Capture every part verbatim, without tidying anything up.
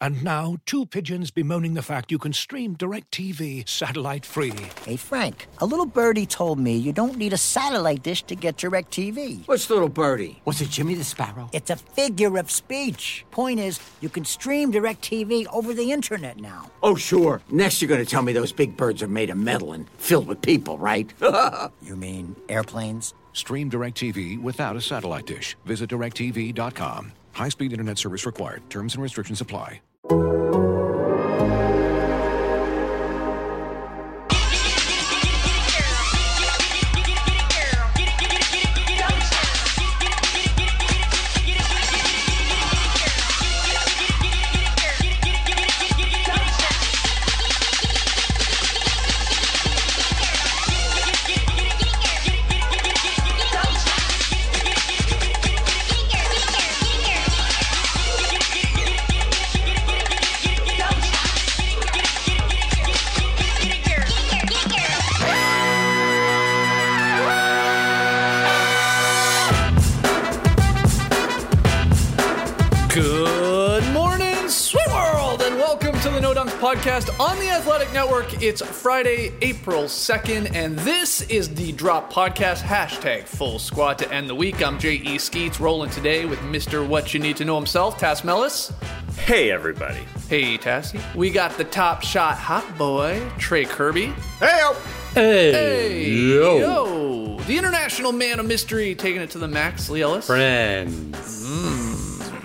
And now, two pigeons bemoaning the fact you can stream DirecTV satellite-free. Hey, Frank, a little birdie told me you don't need a satellite dish to get DirecTV. What's little birdie? Was it Jimmy the Sparrow? It's a figure of speech. Point is, you can stream DirecTV over the internet now. Oh, sure. Next you're going to tell me those big birds are made of metal and filled with people, right? You mean airplanes? Stream DirecTV without a satellite dish. Visit direct T V dot com. High-speed internet service required. Terms and restrictions apply. Podcast on the Athletic Network. It's Friday, April second, and this is the Drop Podcast, hashtag full squad to end the week. I'm J E Skeets, rolling today with Mister What You Need to Know himself, Tass Mellis. Hey, everybody. Hey, Tassie. We got the top shot hot boy, Trey Kirby. Hey-o. Hey, hey yo. yo. The international man of mystery, taking it to the max, Lee Ellis. Friends. Mm.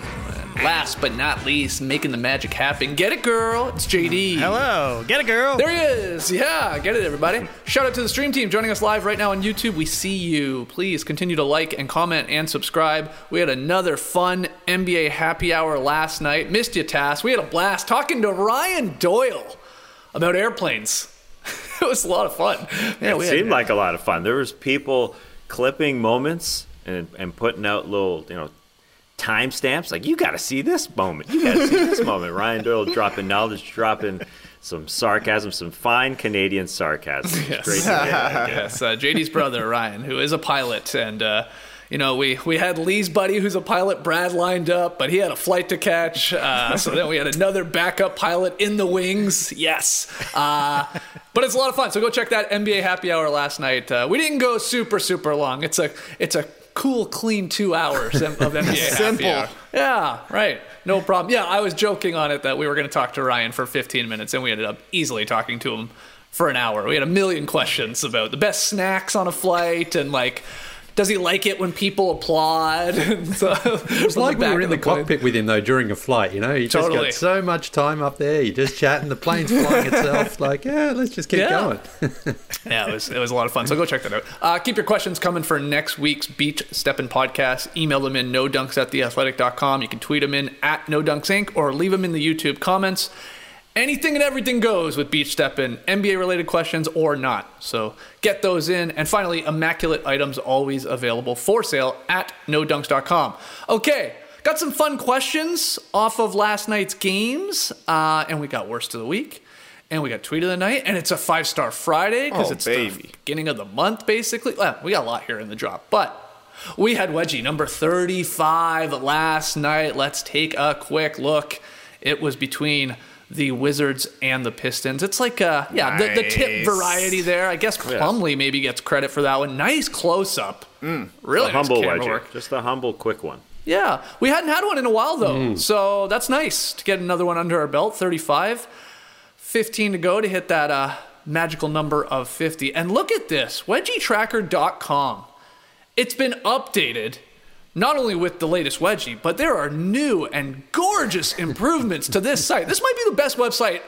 Last but not least, making the magic happen. Get it, girl. It's J D. Hello. Get it, girl. There he is. Yeah, get it, everybody. Shout out to the stream team joining us live right now on YouTube. We see you. Please continue to like and comment and subscribe. We had another fun N B A happy hour last night. Missed you, Tass. We had a blast talking to Ryan Doyle about airplanes. It was a lot of fun. Yeah, it seemed had, like a lot of fun. There was people clipping moments and, and putting out little, you know, timestamps. Like, you got to see this moment. You got to see this moment. Ryan Doyle dropping knowledge, dropping some sarcasm, some fine Canadian sarcasm. Yes. Great to hear. Yes. Uh, J D's brother, Ryan, who is a pilot, and uh, you know, we, we had Lee's buddy who's a pilot, Brad, lined up, but he had a flight to catch. Uh, so then we had another backup pilot in the wings. Yes. Uh, but it's a lot of fun. So go check that N B A happy hour last night. Uh, we didn't go super, super long. It's a it's a cool, clean two haurs of N B A Simple. happy hour. Yeah, right. No problem. Yeah, I was joking on it that we were going to talk to Ryan for fifteen minutes, and we ended up easily talking to him for an hour. We had a million questions about the best snacks on a flight and, like, does he like it when people applaud? So, it's like we were in the, the cockpit with him, though, during a flight, you know? You just totally. got so much time up there. You're just chatting. The plane's flying itself. Like, yeah, let's just keep yeah. going. Yeah, it was it was a lot of fun. So go check that out. Uh, keep your questions coming for next week's Beach Steppin' podcast. Email them in no dunks at the athletic dot com. You can tweet them in at no dunks inc or leave them in the YouTube comments. Anything and everything goes with Beach Steppin', N B A-related questions or not. So get those in. And finally, immaculate items always available for sale at no dunks dot com. Okay, got some fun questions off of last night's games. Uh, and we got Worst of the Week. And we got Tweet of the Night. And it's a five-star Friday because oh, it's baby. the beginning of the month, basically. Well, we got a lot here in the drop. But we had Wedgie number thirty-five last night. Let's take a quick look. It was between the Wizards and the Pistons. It's like, uh, yeah, nice. the, the tip variety there. I guess Plumlee yeah. maybe gets credit for that one. Nice close-up. Mm. Really a nice humble camera wedgie. work. Just a humble, quick one. Yeah. We hadn't had one in a while, though. Mm. So that's nice to get another one under our belt. thirty-five. fifteen to go to hit that uh, magical number of fifty. And look at this. wedgie tracker dot com. It's been updated. Not only with the latest wedgie, but there are new and gorgeous improvements to this site. This might be the best website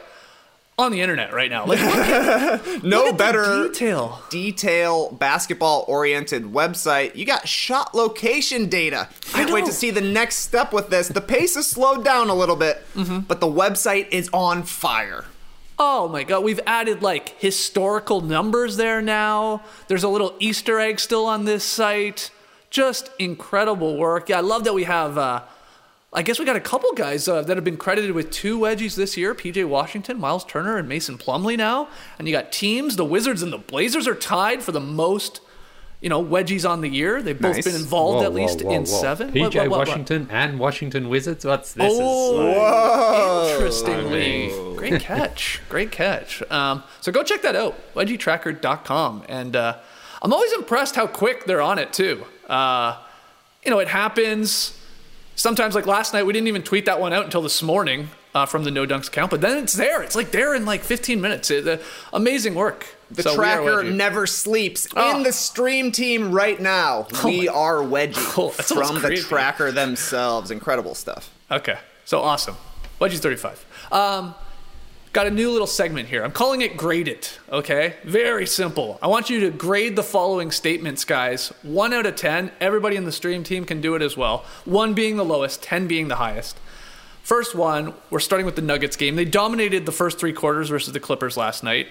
on the internet right now. Like, look at, no look at better detail. detail basketball-oriented website. You got shot location data. Can't wait to see the next step with this. The pace has slowed down a little bit, mm-hmm. but the website is on fire. Oh my God, we've added like historical numbers there now. There's a little Easter egg still on this site. Just incredible work. Yeah, I love that we have, uh, I guess we got a couple guys uh, that have been credited with two wedgies this year. P J Washington, Miles Turner, and Mason Plumlee now. And you got teams, the Wizards and the Blazers are tied for the most you know, wedgies on the year. They've both Nice. been involved Whoa, at least whoa, whoa, in whoa. seven. P J What- what- what- what? Washington and Washington Wizards. What's this? Oh, is like, interestingly. Great catch. Great catch. Um, so go check that out, wedgie tracker dot com. And uh, I'm always impressed how quick they're on it, too. Uh, you know, it happens. Sometimes, like last night, we didn't even tweet that one out until this morning uh, from the No Dunks account. But then it's there. It's like there in like fifteen minutes. It, uh, amazing work. The So we are tracker Wedgie. never sleeps. Oh. In the stream team right now, we my- are Wedgie Oh, that's almost from the creepy. tracker themselves. Incredible stuff. Okay, so awesome. Wedgie's thirty-five. Um, got a new little segment here. I'm calling it Grade It, okay? Very simple. I want you to grade the following statements, guys. one out of ten. Everybody in the stream team can do it as well. one being the lowest, ten being the highest. First one, we're starting with the Nuggets game. They dominated the first three quarters versus the Clippers last night.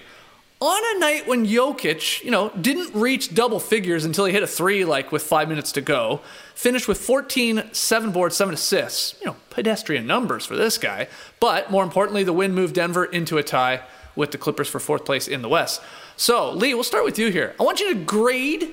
On a night when Jokic, you know, didn't reach double figures until he hit a three, like with five minutes to go, finished with fourteen, seven boards, seven assists. You know, pedestrian numbers for this guy. But more importantly, the win moved Denver into a tie with the Clippers for fourth place in the West. So, Lee, we'll start with you here. I want you to grade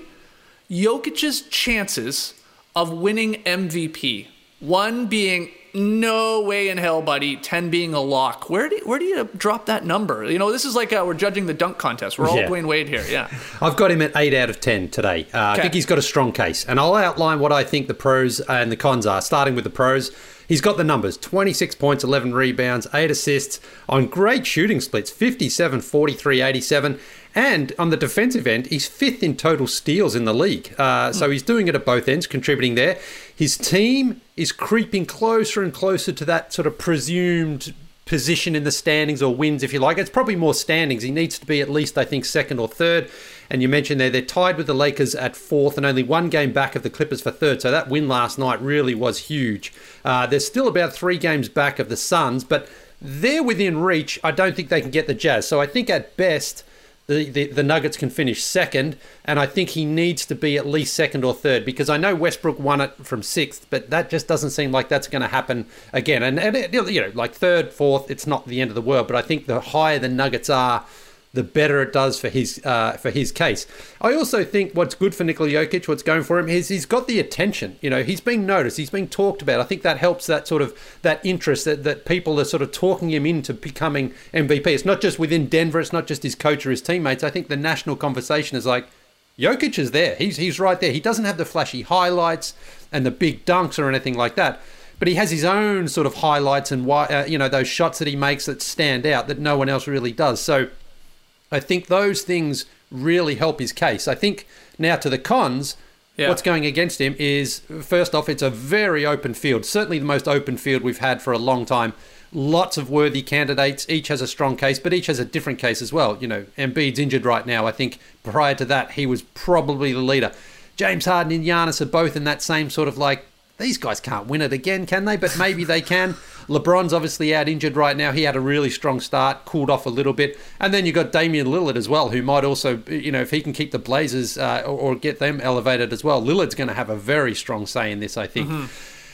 Jokic's chances of winning M V P. One being no way in hell, buddy. ten being a lock. Where do where do you drop that number? You know, this is like uh, we're judging the dunk contest. We're all Yeah. Dwayne Wade here. Yeah. I've got him at eight out of ten today. Uh, I Okay. think he's got a strong case. And I'll outline what I think the pros and the cons are, starting with the pros. He's got the numbers, twenty-six points, eleven rebounds, eight assists on great shooting splits, fifty-seven, forty-three, eighty-seven. And on the defensive end, he's fifth in total steals in the league. Uh, so he's doing it at both ends, contributing there. His team is creeping closer and closer to that sort of presumed position in the standings, or wins, if you like. It's probably more standings. He needs to be at least, I think, second or third. And you mentioned there, they're tied with the Lakers at fourth and only one game back of the Clippers for third. So that win last night really was huge. Uh, they're still about three games back of the Suns, but they're within reach. I don't think they can get the Jazz. So I think at best, The, the the Nuggets can finish second, and I think he needs to be at least second or third, because I know Westbrook won it from sixth, but that just doesn't seem like that's going to happen again. And, and it, you know, like third, fourth, it's not the end of the world, but I think the higher the Nuggets are, the better it does for his uh, for his case. I also think what's good for Nikola Jokic, what's going for him, is he's got the attention. You know, he's being noticed, he's being talked about. I think that helps that sort of that interest that, that people are sort of talking him into becoming M V P. It's not just within Denver, it's not just his coach or his teammates. I think the national conversation is like, Jokic is there. He's he's right there. He doesn't have the flashy highlights and the big dunks or anything like that, but he has his own sort of highlights and why uh, you know, those shots that he makes that stand out that no one else really does. So I think those things really help his case. I think now to the cons, Yeah. what's going against him is, first off, it's a very open field. Certainly the most open field we've had for a long time. Lots of worthy candidates. Each has a strong case, but each has a different case as well. You know, Embiid's injured right now. I think prior to that, he was probably the leader. James Harden and Giannis are both in that same sort of like, these guys can't win it again, can they? But maybe they can. LeBron's obviously out injured right now. He had a really strong start, cooled off a little bit. And then you've got Damian Lillard as well, who might also, you know, if he can keep the Blazers uh, or, or get them elevated as well, Lillard's going to have a very strong say in this, I think. Mm-hmm.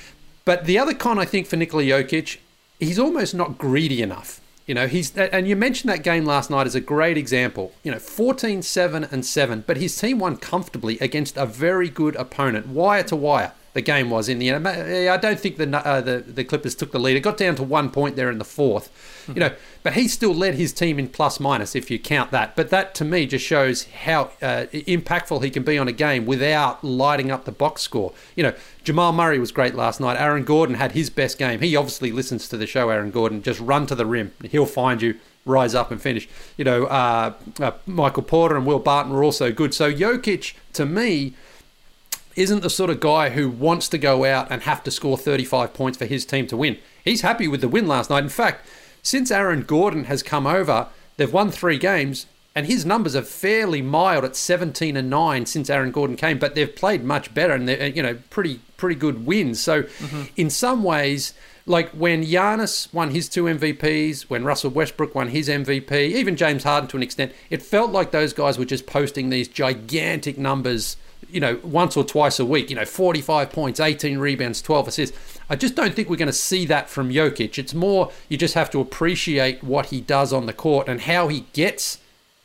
But the other con, I think, for Nikola Jokic, he's almost not greedy enough. You know, he's, and you mentioned that game last night as a great example. You know, fourteen, seven, and seven, but his team won comfortably against a very good opponent, wire to wire. The game was in the end. I don't think the, uh, the the Clippers took the lead. It got down to one point there in the fourth, you know. But he still led his team in plus minus if you count that. But that to me just shows how uh, impactful he can be on a game without lighting up the box score. You know, Jamal Murray was great last night. Aaron Gordon had his best game. He obviously listens to the show. Aaron Gordon, just run to the rim. He'll find you. Rise up and finish. You know, uh, uh, Michael Porter and Will Barton were also good. So Jokic, to me, isn't the sort of guy who wants to go out and have to score thirty-five points for his team to win. He's happy with the win last night. In fact, since Aaron Gordon has come over, they've won three games, and his numbers are fairly mild at seventeen and nine since Aaron Gordon came, but they've played much better, and they're, you know, pretty pretty good wins. So mm-hmm. in some ways, like when Giannis won his two M V Ps, when Russell Westbrook won his M V P, even James Harden to an extent, it felt like those guys were just posting these gigantic numbers, you know, once or twice a week, you know, forty-five points, eighteen rebounds, twelve assists. I just don't think we're going to see that from Jokic. It's more, you just have to appreciate what he does on the court and how he gets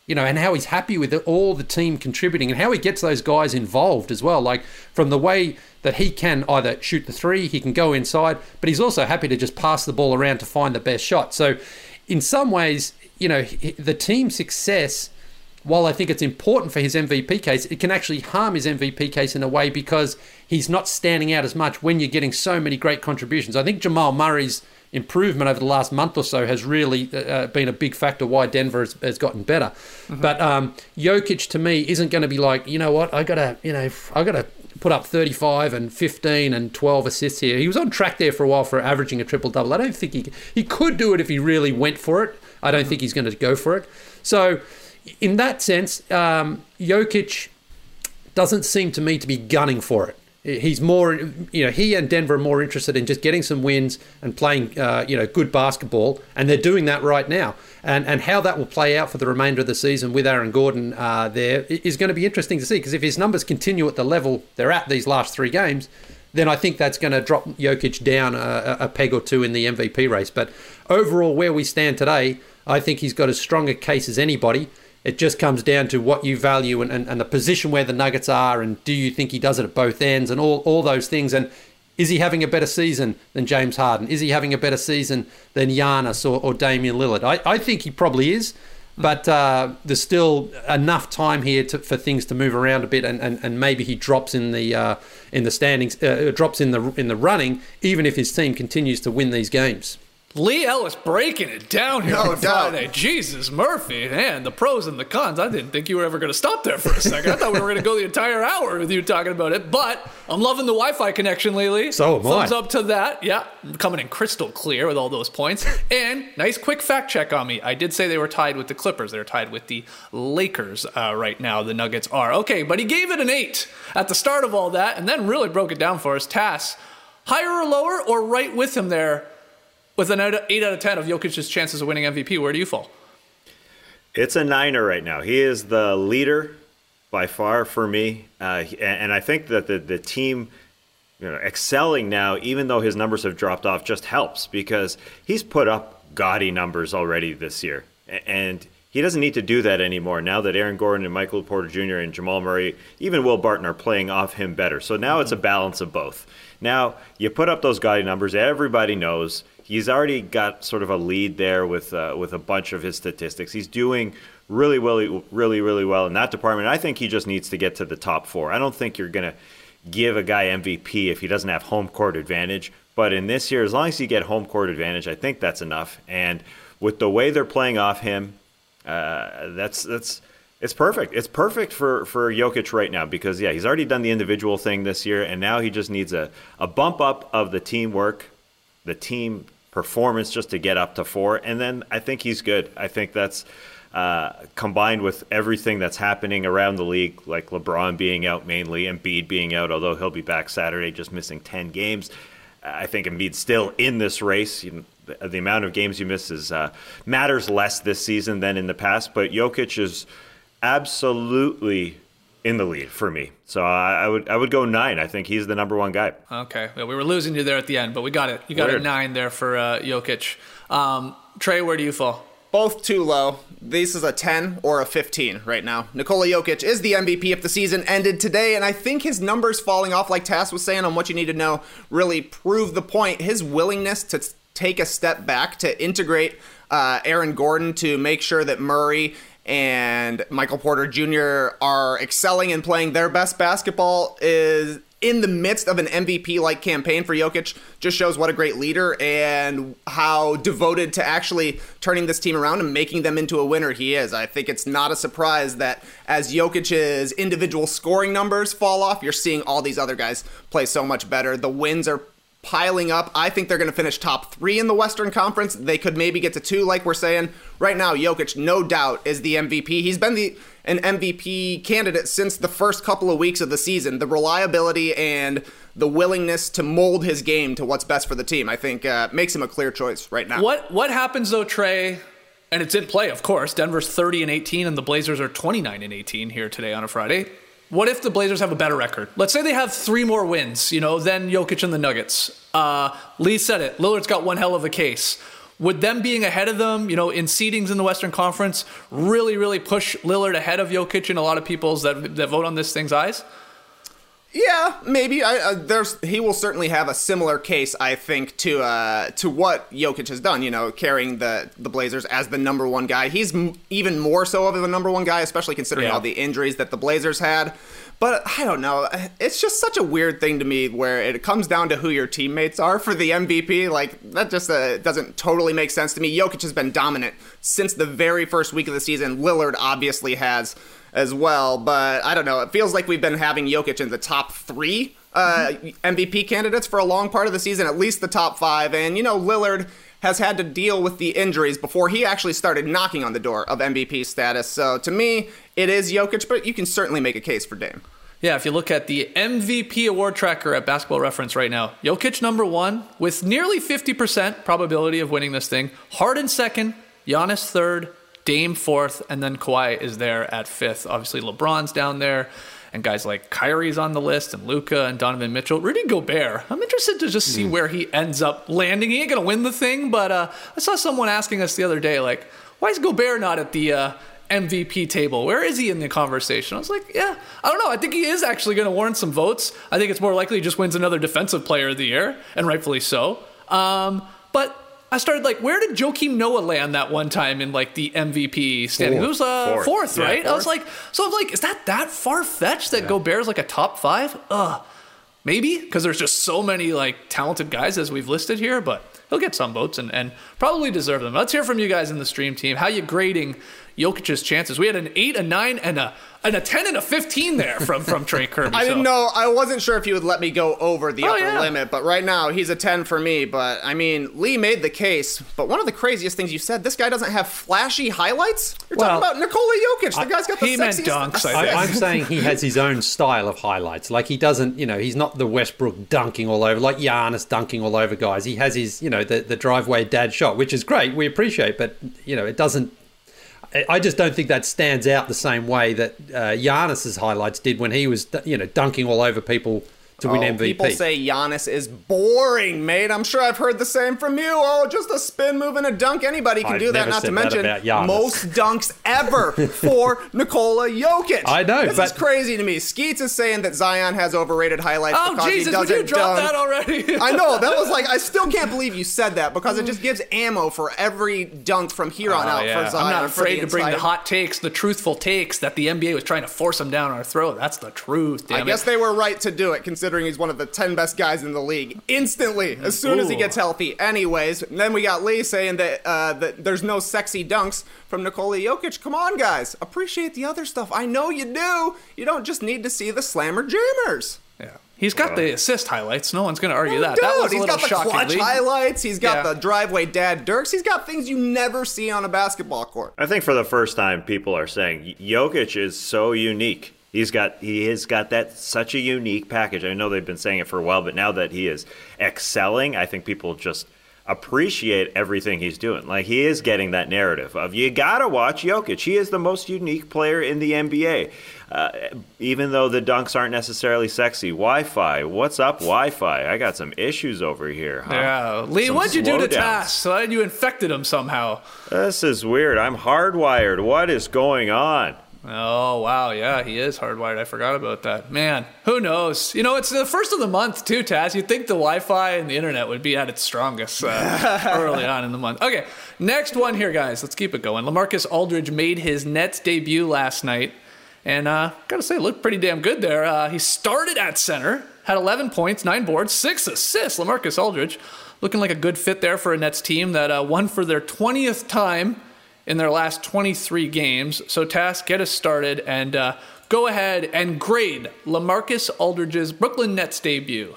you know, and how he's happy with all the team contributing and how he gets those guys involved as well. Like from the way that he can either shoot the three, he can go inside, but he's also happy to just pass the ball around to find the best shot. So in some ways, you know, the team success, while I think it's important for his M V P case, it can actually harm his M V P case in a way because he's not standing out as much when you're getting so many great contributions. I think Jamal Murray's improvement over the last month or so has really uh, been a big factor why Denver has, has gotten better. Mm-hmm. But um, Jokic to me isn't going to be like, you know what, I gotta, you know, I gotta put up thirty-five and fifteen and twelve assists here. He was on track there for a while for averaging a triple double. I don't think he he could do it if he really went for it. I don't mm-hmm. think he's going to go for it. So in that sense, um, Jokic doesn't seem to me to be gunning for it. He's more, you know, he and Denver are more interested in just getting some wins and playing, uh, you know, good basketball, and they're doing that right now. And and how that will play out for the remainder of the season with Aaron Gordon uh, there is going to be interesting to see, because if his numbers continue at the level they're at these last three games, then I think that's going to drop Jokic down a, a peg or two in the M V P race. But overall, where we stand today, I think he's got as strong a case as anybody. It just comes down to what you value and, and, and the position where the Nuggets are, and do you think he does it at both ends, and all, all those things. And is he having a better season than James Harden? Is he having a better season than Giannis or, or Damian Lillard? I, I think he probably is, but uh, there's still enough time here to, for things to move around a bit, and, and, and maybe he drops in the uh, in the standings, uh, drops in the in the running, even if his team continues to win these games. Lee Ellis breaking it down here No on Friday. Jesus, Murphy, man, the pros and the cons. I didn't think you were ever going to stop there for a second. I thought we were going to go the entire hour with you talking about it, but I'm loving the Wi-Fi connection lately. So am I. Thumbs up to that. Yeah, coming in crystal clear with all those points. And nice quick fact check on me. I did say they were tied with the Clippers. They're tied with the Lakers uh, right now. The Nuggets are. Okay, but he gave it an eight at the start of all that, and then really broke it down for us. Tass, higher or lower, or right with him there? With an eight out of ten of Jokic's chances of winning M V P, where do you fall? It's a niner right now. He is the leader by far for me. Uh, and I think that the, the team, you know, excelling now, even though his numbers have dropped off, just helps, because he's put up gaudy numbers already this year. And he doesn't need to do that anymore now that Aaron Gordon and Michael Porter Junior and Jamal Murray, even Will Barton, are playing off him better. So now it's a balance of both. Now, you put up those gaudy numbers, everybody knows. He's already got sort of a lead there with uh, with a bunch of his statistics. He's doing really, really, really, really well in that department. I think he just needs to get to the top four. I don't think you're going to give a guy M V P if he doesn't have home court advantage. But in this year, as long as you get home court advantage, I think that's enough. And with the way they're playing off him, uh, that's that's it's perfect. It's perfect for, for Jokic right now because, yeah, he's already done the individual thing this year, and now he just needs a, a bump up of the teamwork, the team performance just to get up to four, and then I think he's good. I think that's uh, combined with everything that's happening around the league, like LeBron being out mainly, Embiid being out, although he'll be back Saturday, just missing ten games. I think Embiid's still in this race. You know, the, the amount of games you miss is uh, matters less this season than in the past, but Jokic is absolutely in the lead for me. So I, I would I would go nine. I think he's the number one guy. Okay. Well, we were losing you there at the end, but we got it. You got Weird. a nine there for uh, Jokic. Um, Trey, where do you fall? Both too low. This is a ten or a fifteen right now. Nikola Jokic is the M V P if the season ended today, and I think his numbers falling off, like Tass was saying on what you need to know, really prove the point. His willingness to take a step back, to integrate uh, Aaron Gordon, to make sure that Murray and Michael Porter Junior are excelling and playing their best basketball is in the midst of an M V P-like campaign for Jokic, just shows what a great leader and how devoted to actually turning this team around and making them into a winner he is. I think it's not a surprise that as Jokic's individual scoring numbers fall off, you're seeing all these other guys play so much better. The wins are piling up. I think they're going to finish top three in the Western Conference. They could maybe get to two, like we're saying. Right now, Jokic, no doubt, is the M V P. He's been the an M V P candidate since the first couple of weeks of the season. The reliability and the willingness to mold his game to what's best for the team, I think, uh, makes him a clear choice right now. What What happens, though, Trey, and it's in play, of course. Denver's thirty and eighteen, and the Blazers are twenty-nine and eighteen here today on a Friday. What if the Blazers have a better record? Let's say they have three more wins, you know, than Jokic and the Nuggets. Uh, Lee said it. Lillard's got one hell of a case. would them being ahead of them, you know, in seedings in the Western Conference, really, really push Lillard ahead of Jokic in a lot of people's that that vote on this thing's eyes? Yeah, maybe. I, uh, there's he will certainly have a similar case, I think, to uh, to what Jokic has done. You know, carrying the the Blazers as the number one guy. He's m- even more so of the number one guy, especially considering yeah. all the injuries that the Blazers had. But I don't know. It's just such a weird thing to me where it comes down to who your teammates are for the M V P. Like, that just uh, doesn't totally make sense to me. Jokic has been dominant since the very first week of the season. Lillard obviously has as well. But I don't know. It feels like we've been having Jokic in the top three uh, mm-hmm. M V P candidates for a long part of the season, at least the top five. And, you know, Lillard has had to deal with the injuries before he actually started knocking on the door of M V P status. So to me, it is Jokic, but you can certainly make a case for Dame. Yeah, if you look at the M V P award tracker at Basketball Reference right now, Jokic number one with nearly fifty percent probability of winning this thing. Harden second, Giannis third, Dame fourth, and then Kawhi is there at fifth. Obviously, LeBron's down there. And guys like Kyrie's on the list, and Luka and Donovan Mitchell. Rudy Gobert, I'm interested to just see mm. where he ends up landing. He ain't going to win the thing, but uh, I saw someone asking us the other day, like, why is Gobert not at the uh, M V P table? Where is he in the conversation? I was like, yeah, I don't know. I think he is actually going to warrant some votes. I think it's more likely he just wins another Defensive Player of the Year, and rightfully so. Um, but I started like, where did Joakim Noah land that one time in like the M V P standing? It was uh, fourth, fourth right? Yeah, fourth. I was like, so I'm like, is that that far fetched that yeah. Gobert's like a top five? Uh, maybe because there's just so many like talented guys as we've listed here, but he'll get some votes and, and probably deserve them. Let's hear from you guys in the stream team. How you grading Jokic's chances? We had an eight, a nine, and a and a ten and a fifteen there from from Trey Kirby. I so. didn't know. I wasn't sure if he would let me go over the oh, upper yeah. limit, but right now he's a ten for me. But I mean, Lee made the case. But one of the craziest things you said, this guy doesn't have flashy highlights. You're well, talking about Nikola Jokic. The I, guy's got the he sexiest. meant dunks. I, I'm saying he has his own style of highlights. Like he doesn't, you know, he's not the Westbrook dunking all over, like Giannis dunking all over guys. He has his, you know, the the driveway dad shot, which is great. We appreciate, but you know, it doesn't. I just don't think that stands out the same way that uh, Giannis's highlights did when he was, you know, dunking all over people to win oh, M V P. People say Giannis is boring, mate. I'm sure I've heard the same from you. Oh, just a spin move and a dunk. Anybody can I've do that. never Not said to that mention about Giannis. most dunks ever for Nikola Jokic. I know, this but is crazy to me. Skeets is saying that Zion has overrated highlights oh, because Jesus, he doesn't would you drop dunk. that already? I know. That was like, I still can't believe you said that because it just gives ammo for every dunk from here on Oh, out yeah. for Zion. I'm not for afraid the to bring the inside. hot takes, the truthful takes that the N B A was trying to force them down our throat. That's the truth, damn I guess it. they were right to do it, considering he's one of the ten best guys in the league. Instantly, as soon as he Ooh. gets healthy. Anyways, and then we got Lee saying that uh, that there's no sexy dunks from Nikola Jokic. Come on, guys. Appreciate the other stuff. I know you do. You don't just need to see the slammer jammers. Yeah. He's got the assist highlights. No one's going to argue Oh, that. dude, that was a he's little got the shocking. clutch Lee. highlights. He's got Yeah. the driveway dad Dirks. He's got things you never see on a basketball court. I think for the first time, people are saying Jokic is so unique. He's got he has got that such a unique package. I know they've been saying it for a while, but now that he is excelling, I think people just appreciate everything he's doing. Like he is getting that narrative of you gotta watch Jokic. He is the most unique player in the N B A. Uh, even though the dunks aren't necessarily sexy. Wi-Fi, what's up, Wi-Fi? I got some issues over here. Huh? Yeah, Lee, Some what'd you do to slowdowns. Tass? So you infected him somehow. This is weird. I'm hardwired. What is going on? Oh, wow. Yeah, he is hardwired. I forgot about that. Man, who knows? You know, it's the first of the month, too, Taz. You'd think the Wi-Fi and the internet would be at its strongest uh, early on in the month. Okay, next one here, guys. Let's keep it going. LaMarcus Aldridge made his Nets debut last night. And uh, gotta say, looked pretty damn good there. Uh, he started at center, had eleven points, nine boards, six assists. LaMarcus Aldridge looking like a good fit there for a Nets team that uh, won for their twentieth time in their last twenty-three games. So, Tass, get us started and uh, go ahead and grade LaMarcus Aldridge's Brooklyn Nets debut.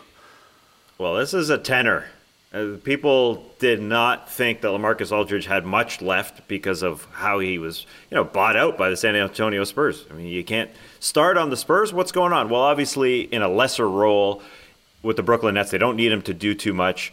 Well, this is a tenor. Uh, people did not think that LaMarcus Aldridge had much left because of how he was, you know, bought out by the San Antonio Spurs. I mean, you can't start on the Spurs. What's going on? Well, obviously, in a lesser role with the Brooklyn Nets, they don't need him to do too much.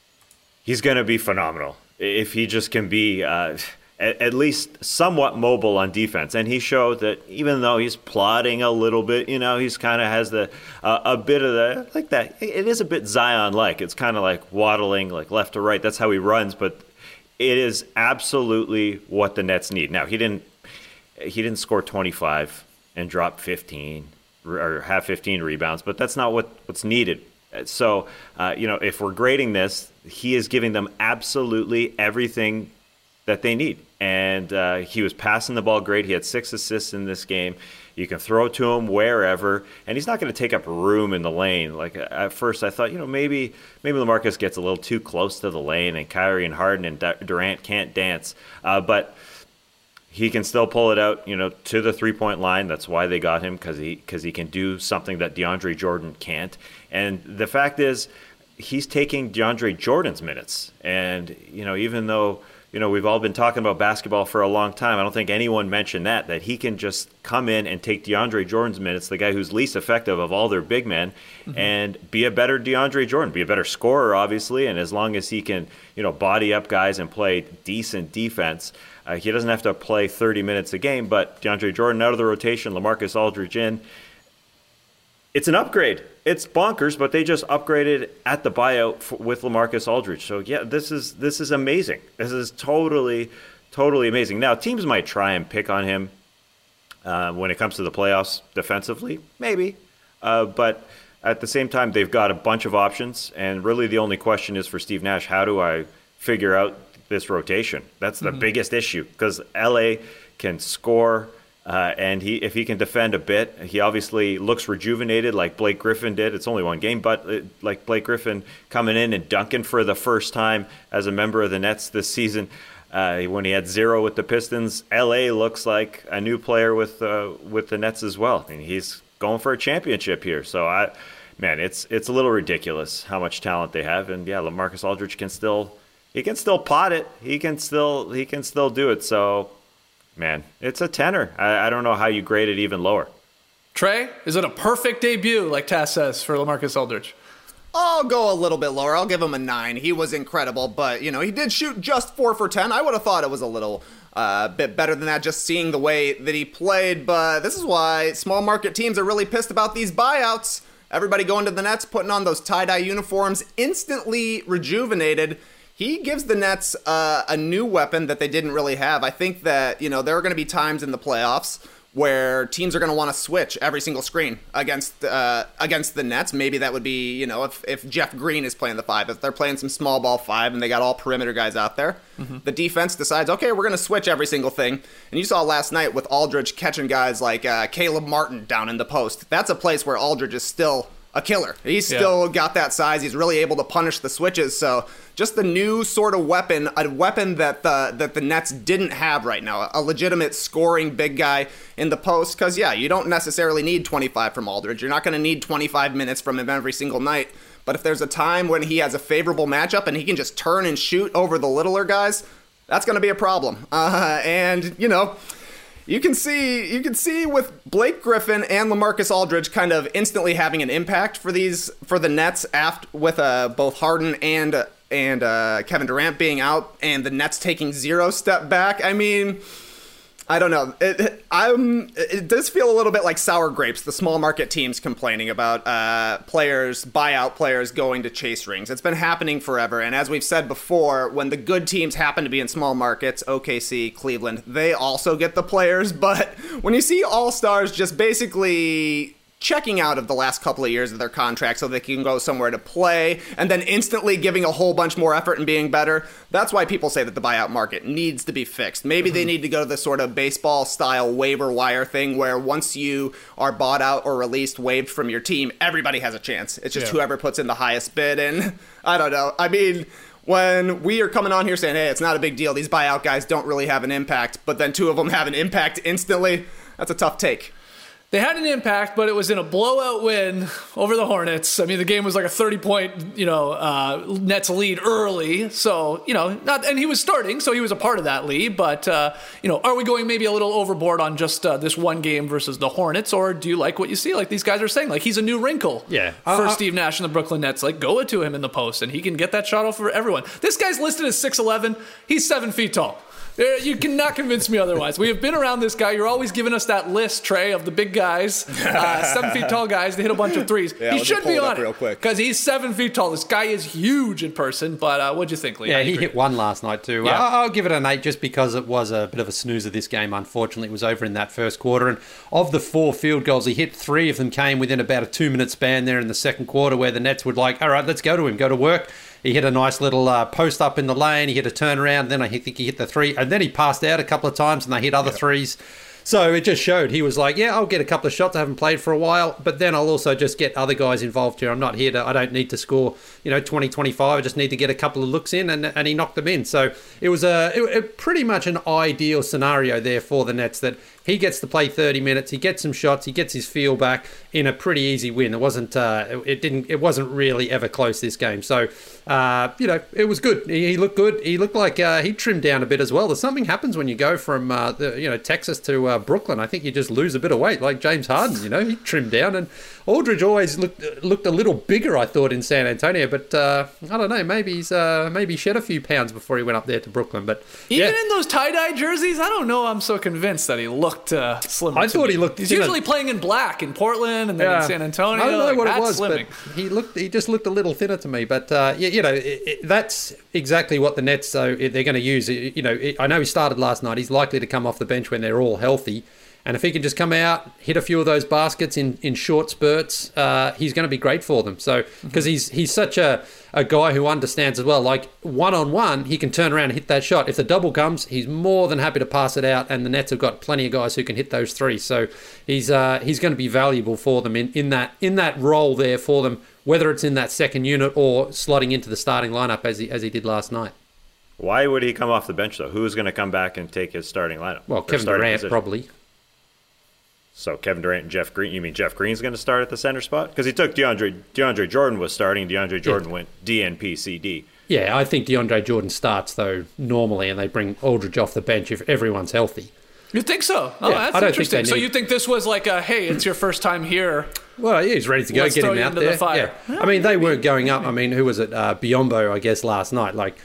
He's going to be phenomenal if he just can be uh, at, at least somewhat mobile on defense. And he showed that even though he's plodding a little bit, you know, he's kind of has the uh, a bit of the like that. It is a bit Zion-like. It's kind of like waddling like left to right. That's how he runs. But it is absolutely what the Nets need. Now, he didn't he didn't score twenty-five and drop fifteen or have fifteen rebounds, but that's not what, what's needed. So, uh, you know, if we're grading this, he is giving them absolutely everything that they need. And uh, he was passing the ball great. He had six assists in this game. You can throw it to him wherever, and he's not going to take up room in the lane. Like at first, I thought, you know, maybe maybe LaMarcus gets a little too close to the lane, and Kyrie and Harden and Durant can't dance. Uh, but he can still pull it out, you know, to the three-point line. That's why they got him, because he because he can do something that DeAndre Jordan can't. And the fact is, he's taking DeAndre Jordan's minutes. And you know, even though, you know, we've all been talking about basketball for a long time, I don't think anyone mentioned that, that he can just come in and take DeAndre Jordan's minutes, the guy who's least effective of all their big men, mm-hmm. and be a better DeAndre Jordan, be a better scorer, obviously, and as long as he can, you know, body up guys and play decent defense, uh, he doesn't have to play thirty minutes a game, but DeAndre Jordan out of the rotation, LaMarcus Aldridge in. It's an upgrade. It's bonkers, but they just upgraded at the buyout for, with LaMarcus Aldridge. So yeah, this is this is amazing. This is totally, totally amazing. Now teams might try and pick on him uh, when it comes to the playoffs defensively, maybe, uh, but at the same time they've got a bunch of options, and really the only question is for Steve Nash: how do I figure out this rotation? That's the mm-hmm. biggest issue, because L A can score. Uh, and he, if he can defend a bit, he obviously looks rejuvenated like Blake Griffin did. It's only one game, but it, like Blake Griffin coming in and dunking for the first time as a member of the Nets this season. Uh, when he had zero with the Pistons, L A looks like a new player with uh, with the Nets as well. I mean, he's going for a championship here. So, I, man, it's it's a little ridiculous how much talent they have. And yeah, LaMarcus Aldridge can still he can still pot it. He can still he can still do it. So. Man, it's a tenor. I, I don't know how you grade it even lower. Trey, is it a perfect debut, like Taz says, for LaMarcus Aldridge? I'll go a little bit lower. I'll give him a nine. He was incredible, but, you know, he did shoot just four for ten. I would have thought it was a little uh, bit better than that, just seeing the way that he played. But this is why small market teams are really pissed about these buyouts. Everybody going to the Nets, putting on those tie-dye uniforms, instantly rejuvenated. He gives the Nets uh, a new weapon that they didn't really have. I think that, you know, there are going to be times in the playoffs where teams are going to want to switch every single screen against uh, against the Nets. Maybe that would be, you know, if, if Jeff Green is playing the five, if they're playing some small ball five and they got all perimeter guys out there, mm-hmm. the defense decides, okay, we're going to switch every single thing. And you saw last night with Aldridge catching guys like uh, Caleb Martin down in the post. That's a place where Aldridge is still a killer. He's still yeah. got that size. He's really able to punish the switches. So just the new sort of weapon, a weapon that the that the Nets didn't have right now, a legitimate scoring big guy in the post. Because, yeah, you don't necessarily need twenty-five from Aldridge. You're not going to need twenty-five minutes from him every single night. But if there's a time when he has a favorable matchup and he can just turn and shoot over the littler guys, that's going to be a problem. Uh, and, you know... You can see you can see with Blake Griffin and LaMarcus Aldridge kind of instantly having an impact for these for the Nets after with uh, both Harden and uh, and uh, Kevin Durant being out and the Nets taking zero step back. I mean, I don't know. It, it, I'm, it does feel a little bit like sour grapes, the small market teams complaining about uh, players, buyout players going to chase rings. It's been happening forever. And as we've said before, when the good teams happen to be in small markets, O K C, Cleveland, they also get the players. But when you see all-stars just basically checking out of the last couple of years of their contract so they can go somewhere to play and then instantly giving a whole bunch more effort and being better. That's why people say that the buyout market needs to be fixed. Maybe mm-hmm. they need to go to this sort of baseball style waiver wire thing where once you are bought out or released, waived from your team, everybody has a chance. It's just yeah. whoever puts in the highest bid. And I don't know. I mean, when we are coming on here saying, hey, it's not a big deal, these buyout guys don't really have an impact, but then two of them have an impact instantly, that's a tough take. They had an impact, but it was in a blowout win over the Hornets. I mean, the game was like a thirty-point, you know, uh, Nets lead early. So, you know, not, and he was starting, so he was a part of that lead. But, uh, you know, are we going maybe a little overboard on just uh, this one game versus the Hornets, or do you like what you see? Like these guys are saying, like he's a new wrinkle yeah. for uh, Steve Nash and the Brooklyn Nets. Like, go it to him in the post, and he can get that shot off for everyone. This guy's listed as six eleven. He's seven feet tall. Uh, You cannot convince me otherwise. We have been around this guy. You're always giving us that list, Trey, of the big guys, uh, seven feet tall guys. They hit a bunch of threes. Yeah, he let me should pull be it up on real it quick. because he's seven feet tall. This guy is huge in person. But uh, what'd you think, Lee? Yeah, I he agree. hit one last night too. Yeah. I- I'll give it an eight just because it was a bit of a snoozer this game. Unfortunately, it was over in that first quarter. And of the four field goals he hit, three of them came within about a two-minute span there in the second quarter where the Nets would like, all right, let's go to him, go to work. He hit a nice little uh, post up in the lane. He hit a turnaround. Then I think he hit the three. And then he passed out a couple of times and they hit other yeah. threes. So it just showed he was like, yeah, I'll get a couple of shots. I haven't played for a while, but then I'll also just get other guys involved here. I'm not here to, I don't need to score, you know, twenty, twenty-five. I just need to get a couple of looks in, and and he knocked them in. So it was a, it, it pretty much an ideal scenario there for the Nets that he gets to play thirty minutes, he gets some shots, he gets his feel back in a pretty easy win. It wasn't, uh, it, it didn't, it wasn't really ever close this game. So, uh, you know, it was good. He, he looked good. He looked like uh, he trimmed down a bit as well. There's something happens when you go from, uh, the, you know, Texas to uh, Brooklyn. I think you just lose a bit of weight, like James Harden. You know, he trimmed down, and Aldridge always looked looked a little bigger, I thought, in San Antonio. But uh, I don't know, maybe he's uh, maybe shed a few pounds before he went up there to Brooklyn. But even yeah. in those tie-dye jerseys, I don't know. I'm so convinced that he looked uh, slimmer. I to thought me. he looked. He's you know, usually playing in black in Portland and then yeah. in San Antonio. I don't know like, what it that's was, slimming. but he looked. He just looked a little thinner to me. But uh, you, you know, it, it, that's exactly what the Nets. So they're going to use. You know, it, I know he started last night. He's likely to come off the bench when they're all healthy. And if he can just come out, hit a few of those baskets in, in short spurts, uh, he's going to be great for them. So, because he's he's such a, a guy who understands as well. Like, one-on-one, he can turn around and hit that shot. If the double comes, he's more than happy to pass it out. And the Nets have got plenty of guys who can hit those threes. So, he's uh, he's going to be valuable for them in, in that in that role there for them, whether it's in that second unit or slotting into the starting lineup as he as he did last night. Why would he come off the bench, though? Who's going to come back and take his starting lineup? Well, Kevin Durant, position? probably. So Kevin Durant and Jeff Green. You mean Jeff Green's going to start at the center spot? Because he took DeAndre DeAndre Jordan was starting. DeAndre Jordan yeah. went D N P C D. Yeah, I think DeAndre Jordan starts though normally, and they bring Aldridge off the bench if everyone's healthy. You think so? Oh, yeah, that's I don't interesting. Think so need... you think this was like a, hey, it's your first time here? Well, yeah, he's ready to go. Let's Get throw him you out into there. The fire. Yeah. I mean, they weren't going up. I mean, who was it? Uh, Biombo, I guess, last night. Like,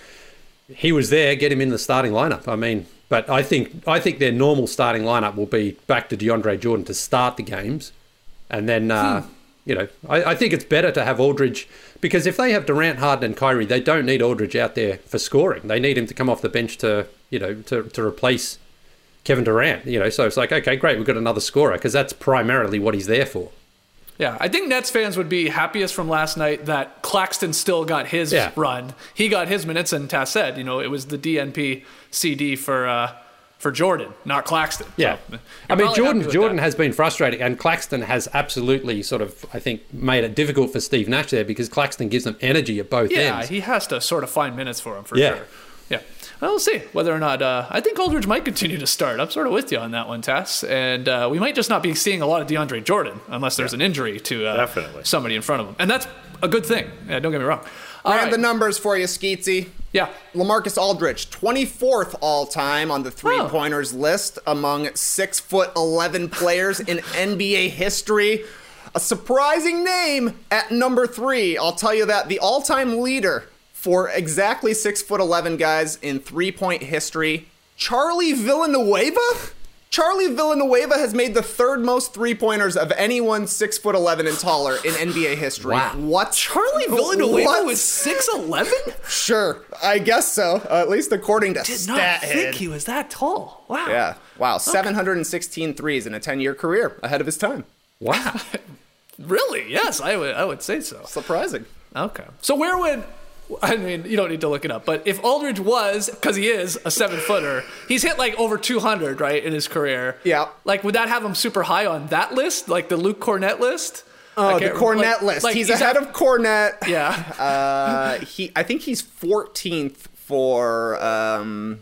he was there. Get him in the starting lineup. I mean. But I think I think their normal starting lineup will be back to DeAndre Jordan to start the games. And then, uh, hmm. you know, I, I think it's better to have Aldridge because if they have Durant, Harden, and Kyrie, they don't need Aldridge out there for scoring. They need him to come off the bench to, you know, to, to replace Kevin Durant. You know, so it's like, okay, great, we've got another scorer because that's primarily what he's there for. Yeah, I think Nets fans would be happiest from last night that Claxton still got his yeah. run. He got his minutes, and Taz said, you know, it was the D N P C D for uh, for Jordan, not Claxton. Yeah, so, I mean, Jordan Jordan that. has been frustrating, and Claxton has absolutely sort of, I think, made it difficult for Steve Nash there because Claxton gives them energy at both yeah, ends. Yeah, he has to sort of find minutes for him for yeah. sure. Yeah. Well, we'll see whether or not. Uh, I think Aldridge might continue to start. I'm sort of with you on that one, Tess. And uh, we might just not be seeing a lot of DeAndre Jordan unless there's yeah. an injury to uh, Definitely. somebody in front of him. And that's a good thing. Yeah, don't get me wrong. All Ran right. the numbers for you, Skeetsy. Yeah. LaMarcus Aldridge, twenty-fourth all-time on the three-pointers oh. list among six foot eleven players in N B A history. A surprising name at number three. I'll tell you that. The all-time leader for exactly six foot eleven guys in three-point history, Charlie Villanueva? Charlie Villanueva has made the third most three-pointers of anyone six foot eleven and taller in N B A history. Wow. What? Charlie Villanueva what? was six eleven? Sure, I guess so. Uh, at least according to Did not StatHead. think he was that tall. Wow. Yeah. Wow. Okay. seven hundred sixteen threes in a ten-year career, ahead of his time. Wow. Really? Yes, I would. I would say so. Surprising. Okay. So where would? I mean, you don't need to look it up, but if Aldridge was, because he is a seven-footer, he's hit like over two hundred, right, in his career. Yeah. Like, would that have him super high on that list, like the Luke Cornett list? Oh, the Cornett like, list. Like he's, he's ahead at, of Cornett. Yeah. uh, he, I think he's fourteenth for um,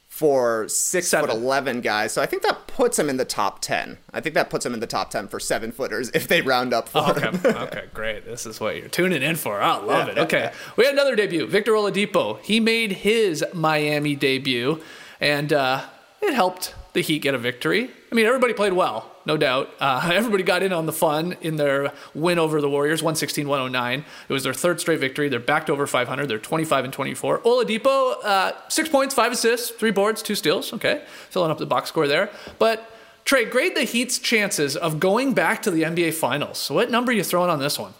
for six Seven. foot eleven guys. So I think that puts him in the top ten. I think that puts him in the top ten for seven footers if they round up for oh, okay. him. Okay, great. This is what you're tuning in for. I love it. Okay. We had another debut. Victor Oladipo. He made his Miami debut, and uh, it helped the Heat get a victory. I mean, everybody played well, no doubt. Uh, everybody got in on the fun in their win over the Warriors, one sixteen to one oh nine. It was their third straight victory. They're back to over five hundred. They're twenty-five and twenty-four. Oladipo, uh, six points, five assists, three boards, two steals. Okay, filling up the box score there. But Trey, grade the Heat's chances of going back to the N B A Finals. So what number are you throwing on this one?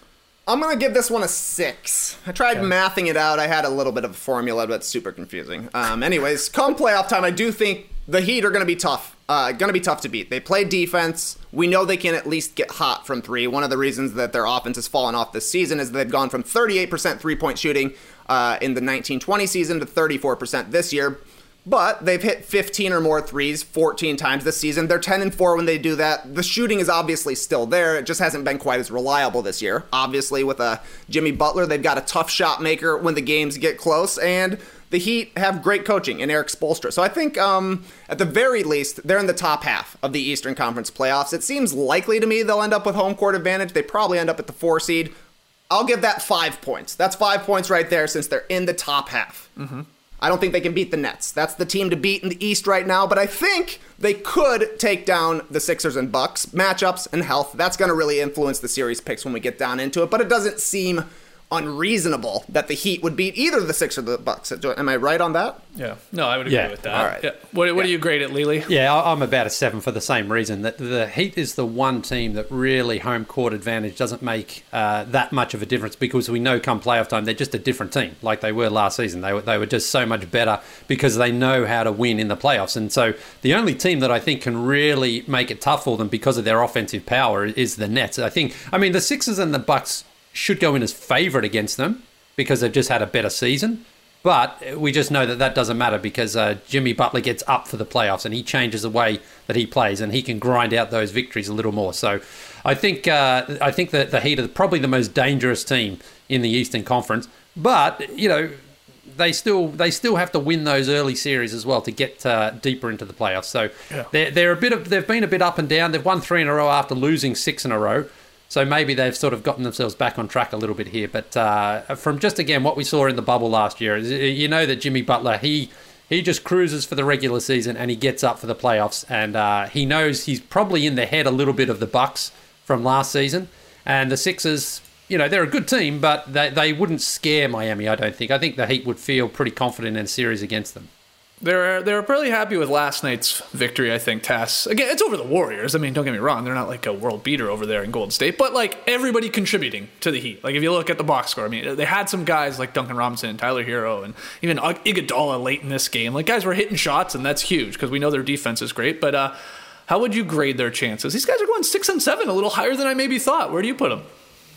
I'm going to give this one a six. I tried okay. mathing it out. I had a little bit of a formula, but it's super confusing. Um, anyways, come playoff time, I do think the Heat are going to be tough. Uh, going to be tough to beat. They play defense. We know they can at least get hot from three. One of the reasons that their offense has fallen off this season is they've gone from thirty-eight percent three-point shooting uh, in the nineteen twenty season to thirty-four percent this year. But they've hit fifteen or more threes fourteen times this season. They're ten and four when they do that. The shooting is obviously still there. It just hasn't been quite as reliable this year. Obviously, with uh, Jimmy Butler, they've got a tough shot maker when the games get close. And the Heat have great coaching in Eric Spoelstra. So I think, um, at the very least, they're in the top half of the Eastern Conference playoffs. It seems likely to me they'll end up with home court advantage. They probably end up at the four seed. I'll give that five points. That's five points right there since they're in the top half. Mm-hmm. I don't think they can beat the Nets. That's the team to beat in the East right now, but I think they could take down the Sixers and Bucks. Matchups and health, that's going to really influence the series picks when we get down into it, but it doesn't seem unreasonable that the Heat would beat either the Sixers or the Bucks. Am I right on that? Yeah. No, I would agree yeah. with that. All right. Yeah. What, what yeah. do you grade it, Lily? Yeah, I'm about a seven for the same reason. That the Heat is the one team that really home court advantage doesn't make uh, that much of a difference because we know come playoff time they're just a different team like they were last season. They were, they were just so much better because they know how to win in the playoffs. And so the only team that I think can really make it tough for them because of their offensive power is the Nets. I think, I mean, the Sixers and the Bucks should go in as favourite against them because they've just had a better season. But we just know that that doesn't matter because uh, Jimmy Butler gets up for the playoffs and he changes the way that he plays and he can grind out those victories a little more. So I think uh, I think that the Heat are probably the most dangerous team in the Eastern Conference. But, you know, they still they still have to win those early series as well to get uh, deeper into the playoffs. So yeah. they're, they're a bit of they've been a bit up and down. They've won three in a row after losing six in a row. So maybe they've sort of gotten themselves back on track a little bit here. But uh, from just, again, what we saw in the bubble last year, you know that Jimmy Butler, he he just cruises for the regular season and he gets up for the playoffs. And uh, he knows he's probably in the head a little bit of the Bucks from last season. And the Sixers, you know, they're a good team, but they, they wouldn't scare Miami, I don't think. I think the Heat would feel pretty confident in a series against them. They're they're pretty happy with last night's victory, I think, Tess. Again, it's over the Warriors. I mean, don't get me wrong. They're not like a world beater over there in Golden State. But, like, everybody contributing to the Heat. Like, if you look at the box score, I mean, they had some guys like Duncan Robinson, Tyler Hero, and even Iguodala late in this game. Like, guys were hitting shots, and that's huge because we know their defense is great. But uh, how would you grade their chances? These guys are going six and seven, a little higher than I maybe thought. Where do you put them?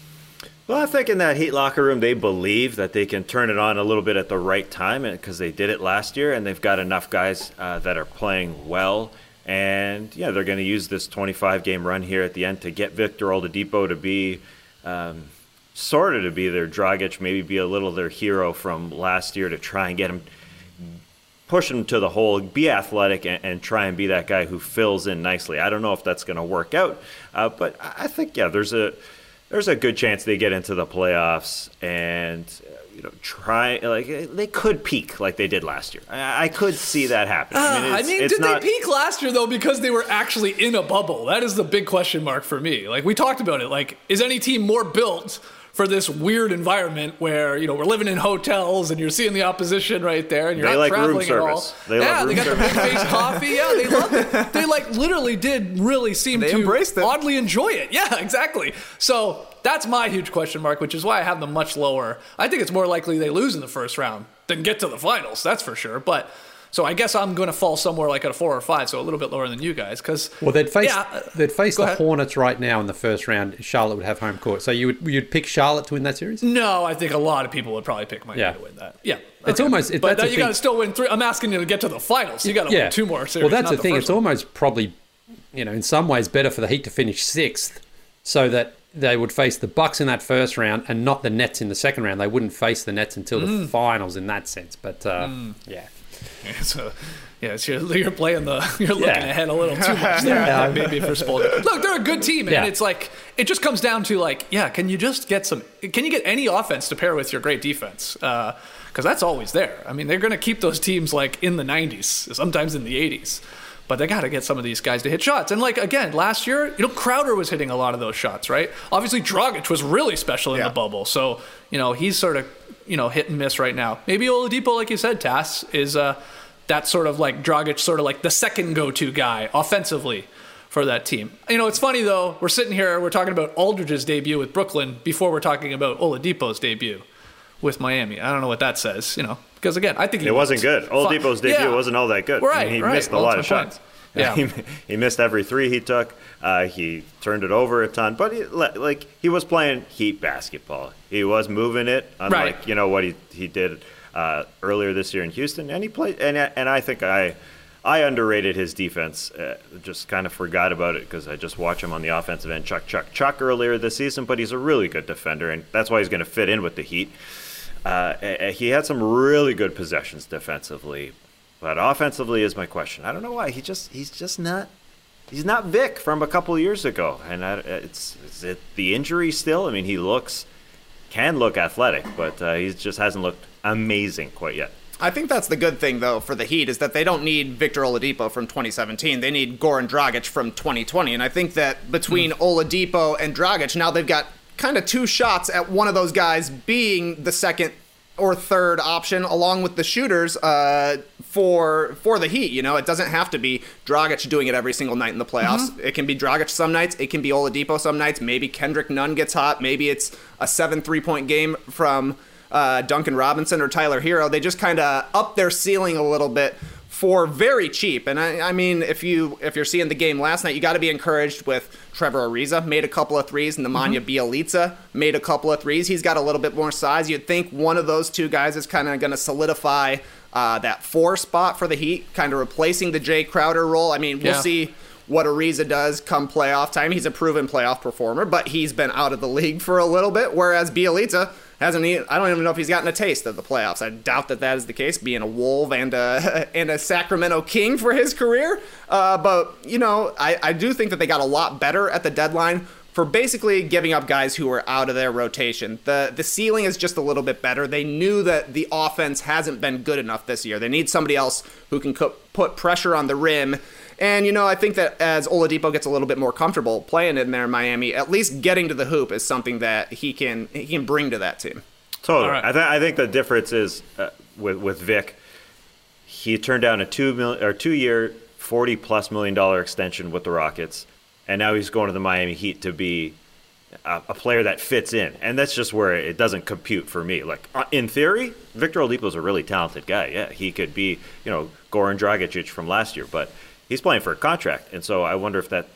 Well, I think in that Heat locker room, they believe that they can turn it on a little bit at the right time because they did it last year, and they've got enough guys uh, that are playing well. And, yeah, they're going to use this twenty-five game run here at the end to get Victor Oladipo to be um, sort of to be their Dragic, maybe be a little their hero from last year to try and get him, push him to the hole, be athletic, and, and try and be that guy who fills in nicely. I don't know if that's going to work out, uh, but I think, yeah, there's a – There's a good chance they get into the playoffs and, you know, try like they could peak like they did last year. I, I could see that happen. Uh, I mean, I mean it's did not... they peak last year though because they were actually in a bubble? That is the big question mark for me. Like we talked about it. Like, is any team more built for this weird environment where, you know, we're living in hotels and you're seeing the opposition right there and you're they not like traveling room at service. all. They yeah, love room they got service. the big face coffee. Yeah, they love it. They like literally did really seem they to embraced it. oddly enjoy it. Yeah, exactly. So that's my huge question mark, which is why I have them much lower. I think it's more likely they lose in the first round than get to the finals. That's for sure. But so I guess I'm going to fall somewhere like at a four or five, so a little bit lower than you guys. Because well, they'd face yeah, they'd face the ahead. Hornets right now in the first round. Charlotte would have home court, so you would you'd pick Charlotte to win that series. No, I think a lot of people would probably pick Miami yeah. to win that. Yeah, it's okay. almost. It, but that's you got to still win three. I'm asking you to get to the finals. So you got to yeah. win two more series. Well, that's the the thing. first It's one. almost probably, you know, in some ways better for the Heat to finish sixth, so that they would face the Bucks in that first round and not the Nets in the second round. They wouldn't face the Nets until Mm. the finals in that sense. But uh, mm. yeah. yeah so, Yeah, so you're, you're playing the, you're looking Yeah. ahead a little too much there, Yeah. maybe for Spoelstra. Look, they're a good team, and Yeah. it's like, it just comes down to like, yeah, can you just get some, can you get any offense to pair with your great defense? Because uh, that's always there. I mean, they're going to keep those teams like in the nineties, sometimes in the eighties. but they got to get some of these guys to hit shots. And like, again, last year, you know, Crowder was hitting a lot of those shots, right? Obviously, Dragic was really special in Yeah. the bubble. So, you know, he's sort of, you know, hit and miss right now. Maybe Oladipo, like you said, Tass, is uh, that sort of like Dragic, sort of like the second go-to guy offensively for that team. You know, it's funny, though. We're sitting here, we're talking about Aldridge's debut with Brooklyn before we're talking about Oladipo's debut with Miami. I don't know what that says, you know, because, again, I think he It wasn't good. Oladipo's debut yeah. wasn't all that good. Right, I mean, he right. missed a Well, lot of that's my point. shots. Yeah. he, he missed every three he took. Uh, he turned it over a ton, but he, like he was playing Heat basketball. He was moving it, unlike Right. you know what he he did uh, earlier this year in Houston. And he played, and and I think I I underrated his defense. Uh, just kind of forgot about it because I just watch him on the offensive end, chuck, chuck, chuck earlier this season. But he's a really good defender, and that's why he's going to fit in with the Heat. Uh, he had some really good possessions defensively, but offensively is my question. I don't know why he just he's just not he's not Vic from a couple of years ago, and I, it's is it the injury still? I mean, he looks can look athletic, but uh, he just hasn't looked amazing quite yet. I think that's the good thing, though, for the Heat, is that they don't need Victor Oladipo from twenty seventeen. They need Goran Dragic from twenty twenty. And I think that between mm. Oladipo and Dragic, now they've got kind of two shots at one of those guys being the second or third option, along with the shooters uh, for for the Heat. You know, it doesn't have to be Dragic doing it every single night in the playoffs. Mm-hmm. It can be Dragic some nights. It can be Oladipo some nights. Maybe Kendrick Nunn gets hot. Maybe it's a seven three-point game from Uh, Duncan Robinson or Tyler Hero. They just kind of up their ceiling a little bit for very cheap. And I, I mean, if you if you're seeing the game last night, you got to be encouraged with Trevor Ariza made a couple of threes, and Nemanja mm-hmm. Bjelica made a couple of threes. He's got a little bit more size. You'd think one of those two guys is kind of going to solidify uh, that four spot for the Heat, kind of replacing the Jay Crowder role. I mean, we'll yeah. see what Ariza does come playoff time. He's a proven playoff performer, but he's been out of the league for a little bit, whereas Bjelica hasn't he, I don't even know if he's gotten a taste of the playoffs. I doubt that that is the case, being a Wolf and a, and a Sacramento King for his career. Uh, but, you know, I, I do think that they got a lot better at the deadline for basically giving up guys who were out of their rotation. The the ceiling is just a little bit better. They knew that the offense hasn't been good enough this year. They need somebody else who can co- put pressure on the rim. And, you know, I think that as Oladipo gets a little bit more comfortable playing in there in Miami, at least getting to the hoop is something that he can he can bring to that team. Totally. Right. I, th- I think the difference is uh, with with Vic, he turned down a two mil- or two year, forty plus million dollar extension with the Rockets, and now he's going to the Miami Heat to be a, a player that fits in, and that's just where it doesn't compute for me. Like uh, in theory, Victor Oladipo is a really talented guy. Yeah, he could be, you know, Goran Dragic from last year, but he's playing for a contract, and so I wonder if that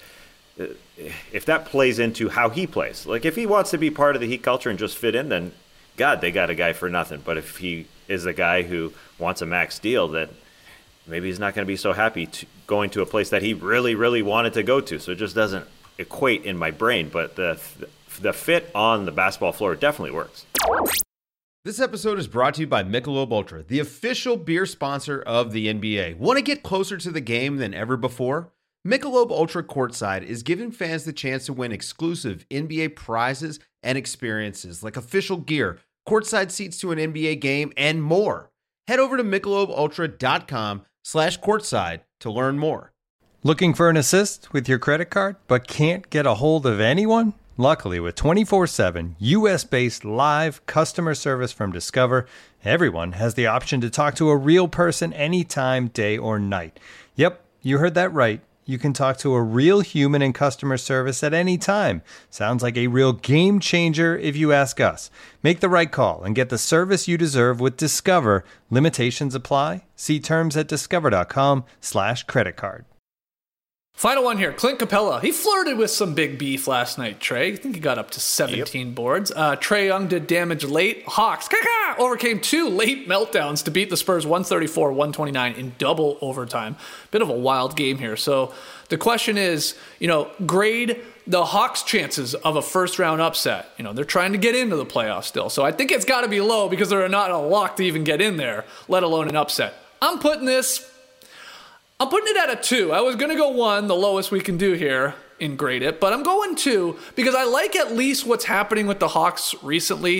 if that plays into how he plays. Like if he wants to be part of the Heat culture and just fit in, then God, they got a guy for nothing. But if he is a guy who wants a max deal, then maybe he's not going to be so happy to going to a place that he really, really wanted to go to. So it just doesn't equate in my brain. But the the fit on the basketball floor definitely works. This episode is brought to you by Michelob Ultra, the official beer sponsor of the N B A. Want to get closer to the game than ever before? Michelob Ultra Courtside is giving fans the chance to win exclusive N B A prizes and experiences like official gear, courtside seats to an N B A game, and more. Head over to michelobultra.com slash courtside to learn more. Looking for an assist with your credit card but can't get a hold of anyone? Luckily, with twenty-four seven U S-based live customer service from Discover, everyone has the option to talk to a real person anytime, day or night. Yep, you heard that right. You can talk to a real human in customer service at any time. Sounds like a real game changer if you ask us. Make the right call and get the service you deserve with Discover. Limitations apply. See terms at discover.com slash credit card. Final one here, Clint Capella. He flirted with some big beef last night, Trey. I think he got up to seventeen yep. boards. Uh, Trae Young did damage late. Hawks kaka, overcame two late meltdowns to beat the Spurs one thirty-four one twenty-nine in double overtime. Bit of a wild game here. So the question is, you know, grade the Hawks' chances of a first-round upset. You know, they're trying to get into the playoffs still. So I think it's got to be low because they're not a lock to even get in there, let alone an upset. I'm putting this... I'm putting it at a two. I was going to go one, the lowest we can do here, and grade it, but I'm going two because I like at least what's happening with the Hawks recently.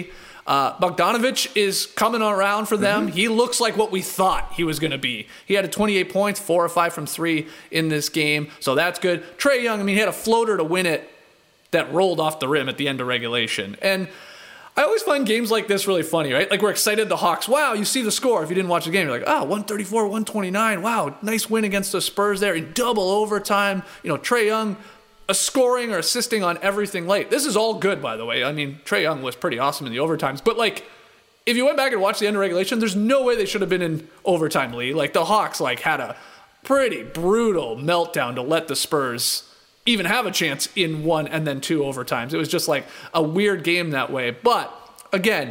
Uh, Bogdanovich is coming around for them. Mm-hmm. He looks like what we thought he was going to be. He had a twenty-eight points, four or five from three in this game, so that's good. Trae Young, I mean, he had a floater to win it that rolled off the rim at the end of regulation. And I always find games like this really funny, right? Like, we're excited, the Hawks. Wow, you see the score. If you didn't watch the game, you're like, oh, one thirty-four, one twenty-nine. Wow, nice win against the Spurs there in double overtime. You know, Trae Young uh, scoring or assisting on everything late. This is all good, by the way. I mean, Trae Young was pretty awesome in the overtimes. But, like, if you went back and watched the end of regulation, there's no way they should have been in overtime, Lee. Like, the Hawks, like, had a pretty brutal meltdown to let the Spurs even have a chance in one and then two overtimes. It was just like a weird game that way. But again,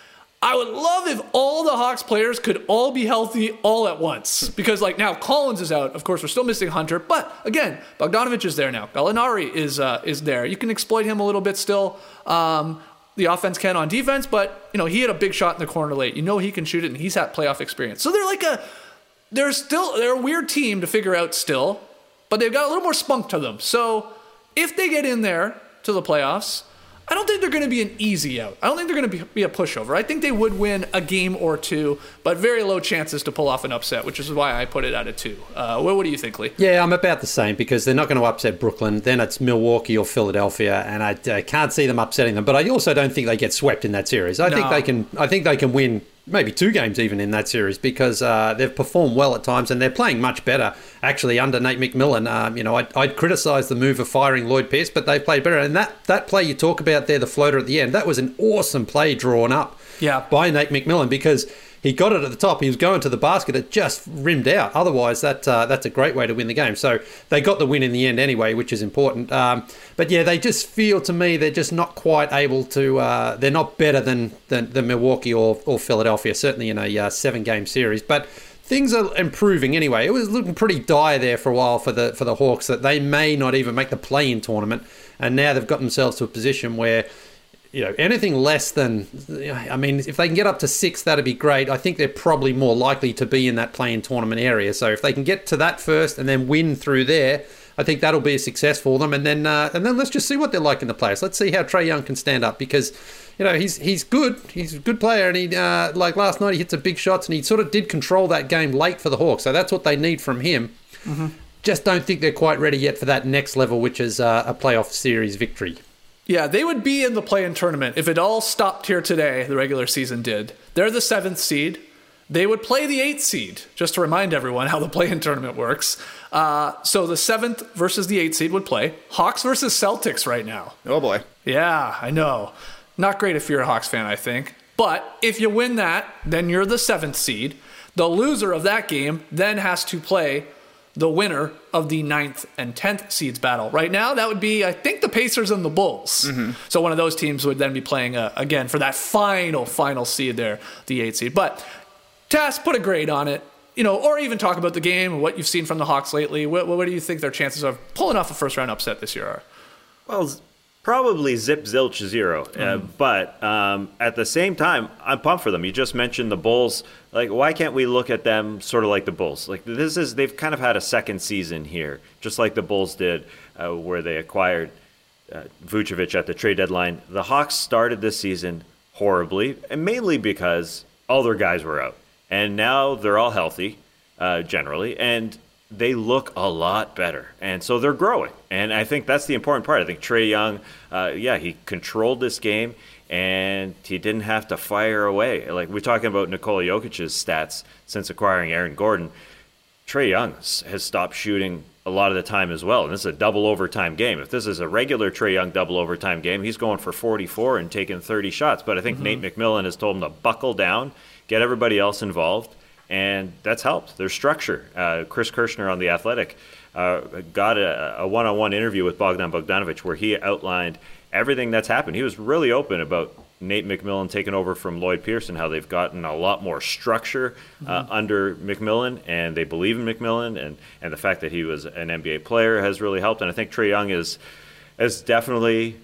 I would love if all the Hawks players could all be healthy all at once. Because like now Collins is out. Of course, we're still missing Hunter. But again, Bogdanovich is there now. Gallinari is uh, is there. You can exploit him a little bit still. Um, the offense can on defense. But, you know, he had a big shot in the corner late. You know he can shoot it, and he's had playoff experience. So they're like a, they're still, they're a weird team to figure out still. But they've got a little more spunk to them. So if they get in there to the playoffs, I don't think they're going to be an easy out. I don't think they're going to be, be a pushover. I think they would win a game or two, but very low chances to pull off an upset, which is why I put it at a two. Uh, what, what do you think, Lee? Yeah, I'm about the same because they're not going to upset Brooklyn. Then it's Milwaukee or Philadelphia, and I uh, can't see them upsetting them. But I also don't think they get swept in that series. I no. think they can. I think they can win maybe two games even in that series because uh, they've performed well at times and they're playing much better actually under Nate McMillan. Um, you know, I'd, I'd criticise the move of firing Lloyd Pierce, but they played better. And that, that play you talk about there, the floater at the end, that was an awesome play drawn up yeah. by Nate McMillan because he got it at the top. He was going to the basket. It just rimmed out. Otherwise, that uh, that's a great way to win the game. So they got the win in the end anyway, which is important. Um, but yeah, they just feel to me they're just not quite able to. Uh, they're not better than than, than Milwaukee or, or Philadelphia, certainly in a uh, seven-game series. But things are improving anyway. It was looking pretty dire there for a while for the for the Hawks that they may not even make the play-in tournament, and now they've got themselves to a position where, you know, anything less than, I mean, if they can get up to six, that'd be great. I think they're probably more likely to be in that play-in tournament area. So if they can get to that first and then win through there, I think that'll be a success for them. And then uh, and then let's just see what they're like in the playoffs. Let's see how Trae Young can stand up because, you know, he's he's good. He's a good player. And he uh, like last night, he hit some big shots and he sort of did control that game late for the Hawks. So that's what they need from him. Mm-hmm. Just don't think they're quite ready yet for that next level, which is uh, a playoff series victory. Yeah, they would be in the play-in tournament if it all stopped here today, the regular season did. They're the seventh seed. They would play the eighth seed, just to remind everyone how the play-in tournament works. Uh, so the seventh versus the eighth seed would play. Hawks versus Celtics right now. Oh, boy. Yeah, I know. Not great if you're a Hawks fan, I think. But if you win that, then you're the seventh seed. The loser of that game then has to play the winner of the ninth and tenth seeds battle. Right now, that would be, I think, the Pacers and the Bulls. Mm-hmm. So one of those teams would then be playing, uh, again, for that final, final seed there, the eighth seed. But Tass, put a grade on it, you know, or even talk about the game and what you've seen from the Hawks lately. What, what do you think their chances of pulling off a first-round upset this year are? Well, probably zip zilch zero. Mm. Uh, but um, at the same time, I'm pumped for them. You just mentioned the Bulls. Like, why can't we look at them sort of like the Bulls? Like, this is, they've kind of had a second season here, just like the Bulls did, uh, where they acquired uh, Vucevic at the trade deadline. The Hawks started this season horribly, and mainly because all their guys were out. And now they're all healthy, uh, generally, and they look a lot better. And so they're growing. And I think that's the important part. I think Trae Young, uh, yeah, he controlled this game, and he didn't have to fire away. Like, we're talking about Nikola Jokic's stats since acquiring Aaron Gordon. Trae Young has stopped shooting a lot of the time as well. And this is a double overtime game. If this is a regular Trae Young double overtime game, he's going for forty-four and taking thirty shots. But I think mm-hmm. Nate McMillan has told him to buckle down, get everybody else involved, and that's helped. Their structure. Uh, Chris Kirschner on The Athletic uh, got a, a one-on-one interview with Bogdan Bogdanovich where he outlined everything that's happened. He was really open about Nate McMillan taking over from Lloyd Pierce and how they've gotten a lot more structure uh, mm-hmm. under McMillan, and they believe in McMillan, and, and the fact that he was an N B A player has really helped. And I think Trae Young is, is definitely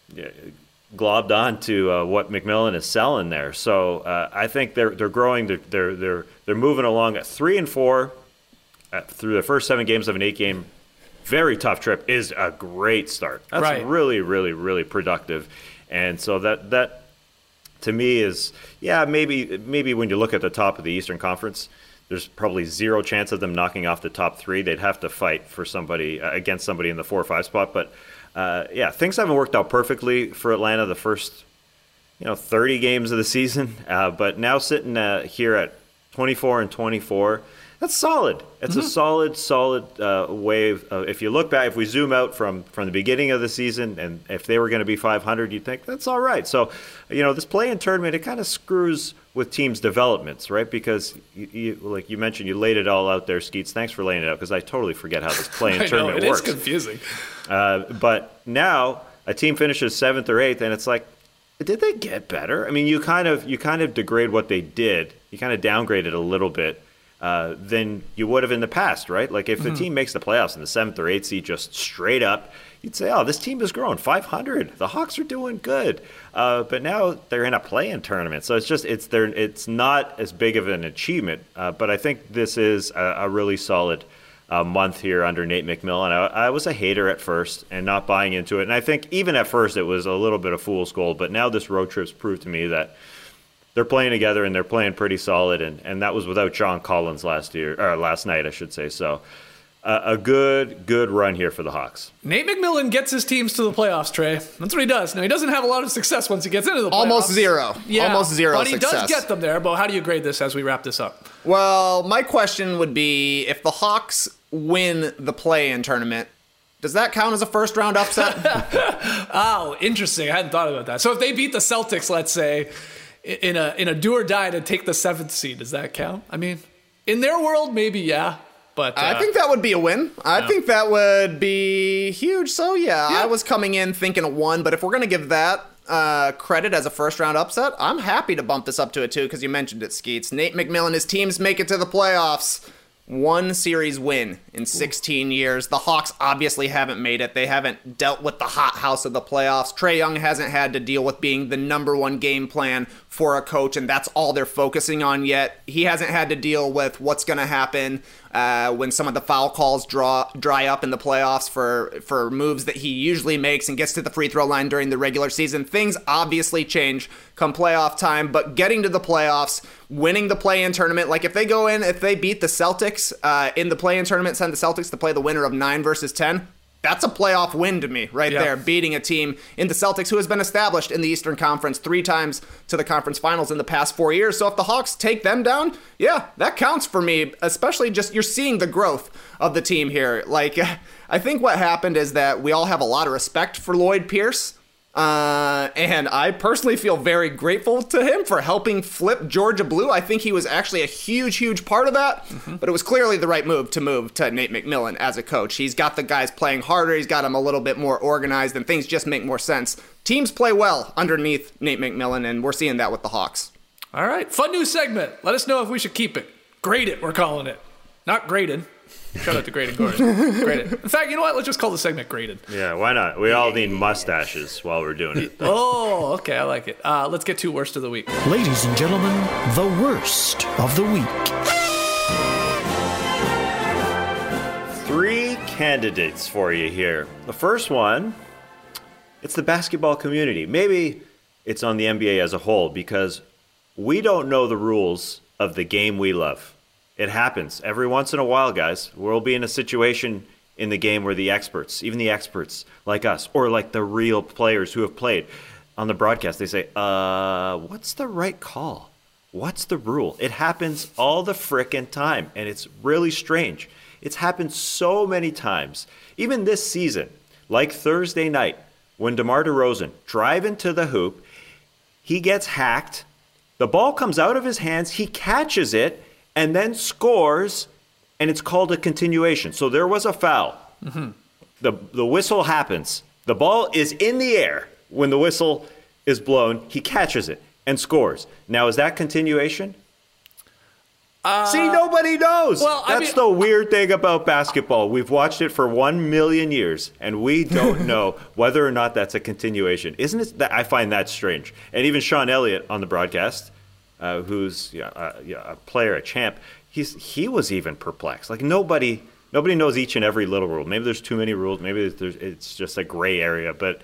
globbed on to uh, what McMillan is selling there. So uh, I think they're they're growing. They're they're they're, they're moving along at three and four uh, through the first seven games of an eight-game, very tough trip is a great start. That's right. really really really productive, and so that that to me is, yeah, maybe maybe when you look at the top of the Eastern Conference, there's probably zero chance of them knocking off the top three. They'd have to fight for somebody uh, against somebody in the four or five spot. But uh, yeah, things haven't worked out perfectly for Atlanta the first, you know, thirty games of the season. Uh, but now sitting uh, here at twenty-four and twenty-four, that's solid. It's mm-hmm. a solid, solid uh, wave. Uh, if you look back, if we zoom out from, from the beginning of the season, and if they were going to be five hundred, you'd think that's all right. So, you know, this play-in tournament, it kind of screws with teams' developments, right? Because, you, you, like you mentioned, you laid it all out there, Skeets. Thanks for laying it out, because I totally forget how this play-in tournament know, it works. It is confusing. Uh, but now a team finishes seventh or eighth, and it's like, did they get better? I mean, you kind of you kind of degrade what they did. You kind of downgrade it a little bit uh, than you would have in the past, right? Like if mm-hmm. the team makes the playoffs in the seventh or eighth seed, just straight up, you'd say, "Oh, this team has grown five hundred. The Hawks are doing good." Uh, but now they're in a play-in tournament, so it's just it's there. It's not as big of an achievement. Uh, but I think this is a, a really solid uh, month here under Nate McMillan. I, I was a hater at first and not buying into it, and I think even at first it was a little bit of fool's gold. But now this road trip's proved to me that they're playing together and they're playing pretty solid, and, and that was without John Collins last year or last night, I should say. So. Uh, a good, good run here for the Hawks. Nate McMillan gets his teams to the playoffs, Trey. That's what he does. Now, he doesn't have a lot of success once he gets into the playoffs. Almost zero. Yeah, Almost zero but he success. does get them there. But how do you grade this as we wrap this up? Well, my question would be, if the Hawks win the play-in tournament, does that count as a first-round upset? Oh, interesting. I hadn't thought about that. So if they beat the Celtics, let's say, in a in a do or die to take the seventh seed, does that count? I mean, in their world, maybe, yeah. But, uh, I think that would be a win. I yeah. think that would be huge. So, yeah, yeah. I was coming in thinking a one, but if we're going to give that uh, credit as a first-round upset, I'm happy to bump this up to a two because you mentioned it, Skeets. Nate McMillan, his teams make it to the playoffs. One series win in sixteen years. The Hawks obviously haven't made it. They haven't dealt with the hothouse of the playoffs. Trae Young hasn't had to deal with being the number one game plan for a coach, and that's all they're focusing on yet. He hasn't had to deal with what's going to happen uh, when some of the foul calls draw dry up in the playoffs for, for moves that he usually makes and gets to the free throw line during the regular season. Things obviously change come playoff time, but getting to the playoffs, winning the play-in tournament, like if they go in, if they beat the Celtics uh, in the play-in tournament, send the Celtics to play the winner of nine versus ten, that's a playoff win to me right yeah. there, beating a team in the Celtics who has been established in the Eastern Conference three times to the conference finals in the past four years. So if the Hawks take them down, yeah, that counts for me, especially just you're seeing the growth of the team here. Like, I think what happened is that we all have a lot of respect for Lloyd Pierce. Uh, and I personally feel very grateful to him for helping flip Georgia blue. I think he was actually a huge, huge part of that, mm-hmm. but it was clearly the right move to move to Nate McMillan as a coach. He's got the guys playing harder. He's got them a little bit more organized, and things just make more sense. Teams play well underneath Nate McMillan, and we're seeing that with the Hawks. All right, fun new segment. Let us know if we should keep it. Grade it, we're calling it. Not graded. Shout out to Graydon Gordon. Graded. In fact, you know what? Let's just call the segment Graded. Yeah, why not? We all need mustaches while we're doing it. Oh, okay. I like it. Uh, let's get to worst of the week. Ladies and gentlemen, the worst of the week. Three candidates for you here. The first one, it's the basketball community. Maybe it's on the N B A as a whole because we don't know the rules of the game we love. It happens every once in a while, guys. We'll be in a situation in the game where the experts, even the experts like us, or like the real players who have played on the broadcast, they say, uh, what's the right call? What's the rule? It happens all the frickin' time, and it's really strange. It's happened so many times. Even this season, like Thursday night, when DeMar DeRozan driving to the hoop, he gets hacked, the ball comes out of his hands, he catches it, and then scores, and it's called a continuation. So there was a foul. Mm-hmm. The the whistle happens. The ball is in the air when the whistle is blown. He catches it and scores. Now, is that continuation? Uh, See, nobody knows. Well, I That's mean, the weird thing about basketball. We've watched it for one million years, and we don't know whether or not that's a continuation. Isn't it? That I find that strange. And even Sean Elliott on the broadcast, Uh, who's yeah, uh, yeah, a player, a champ, he's he was even perplexed. Like nobody nobody knows each and every little rule. Maybe there's too many rules. Maybe there's, it's just a gray area. But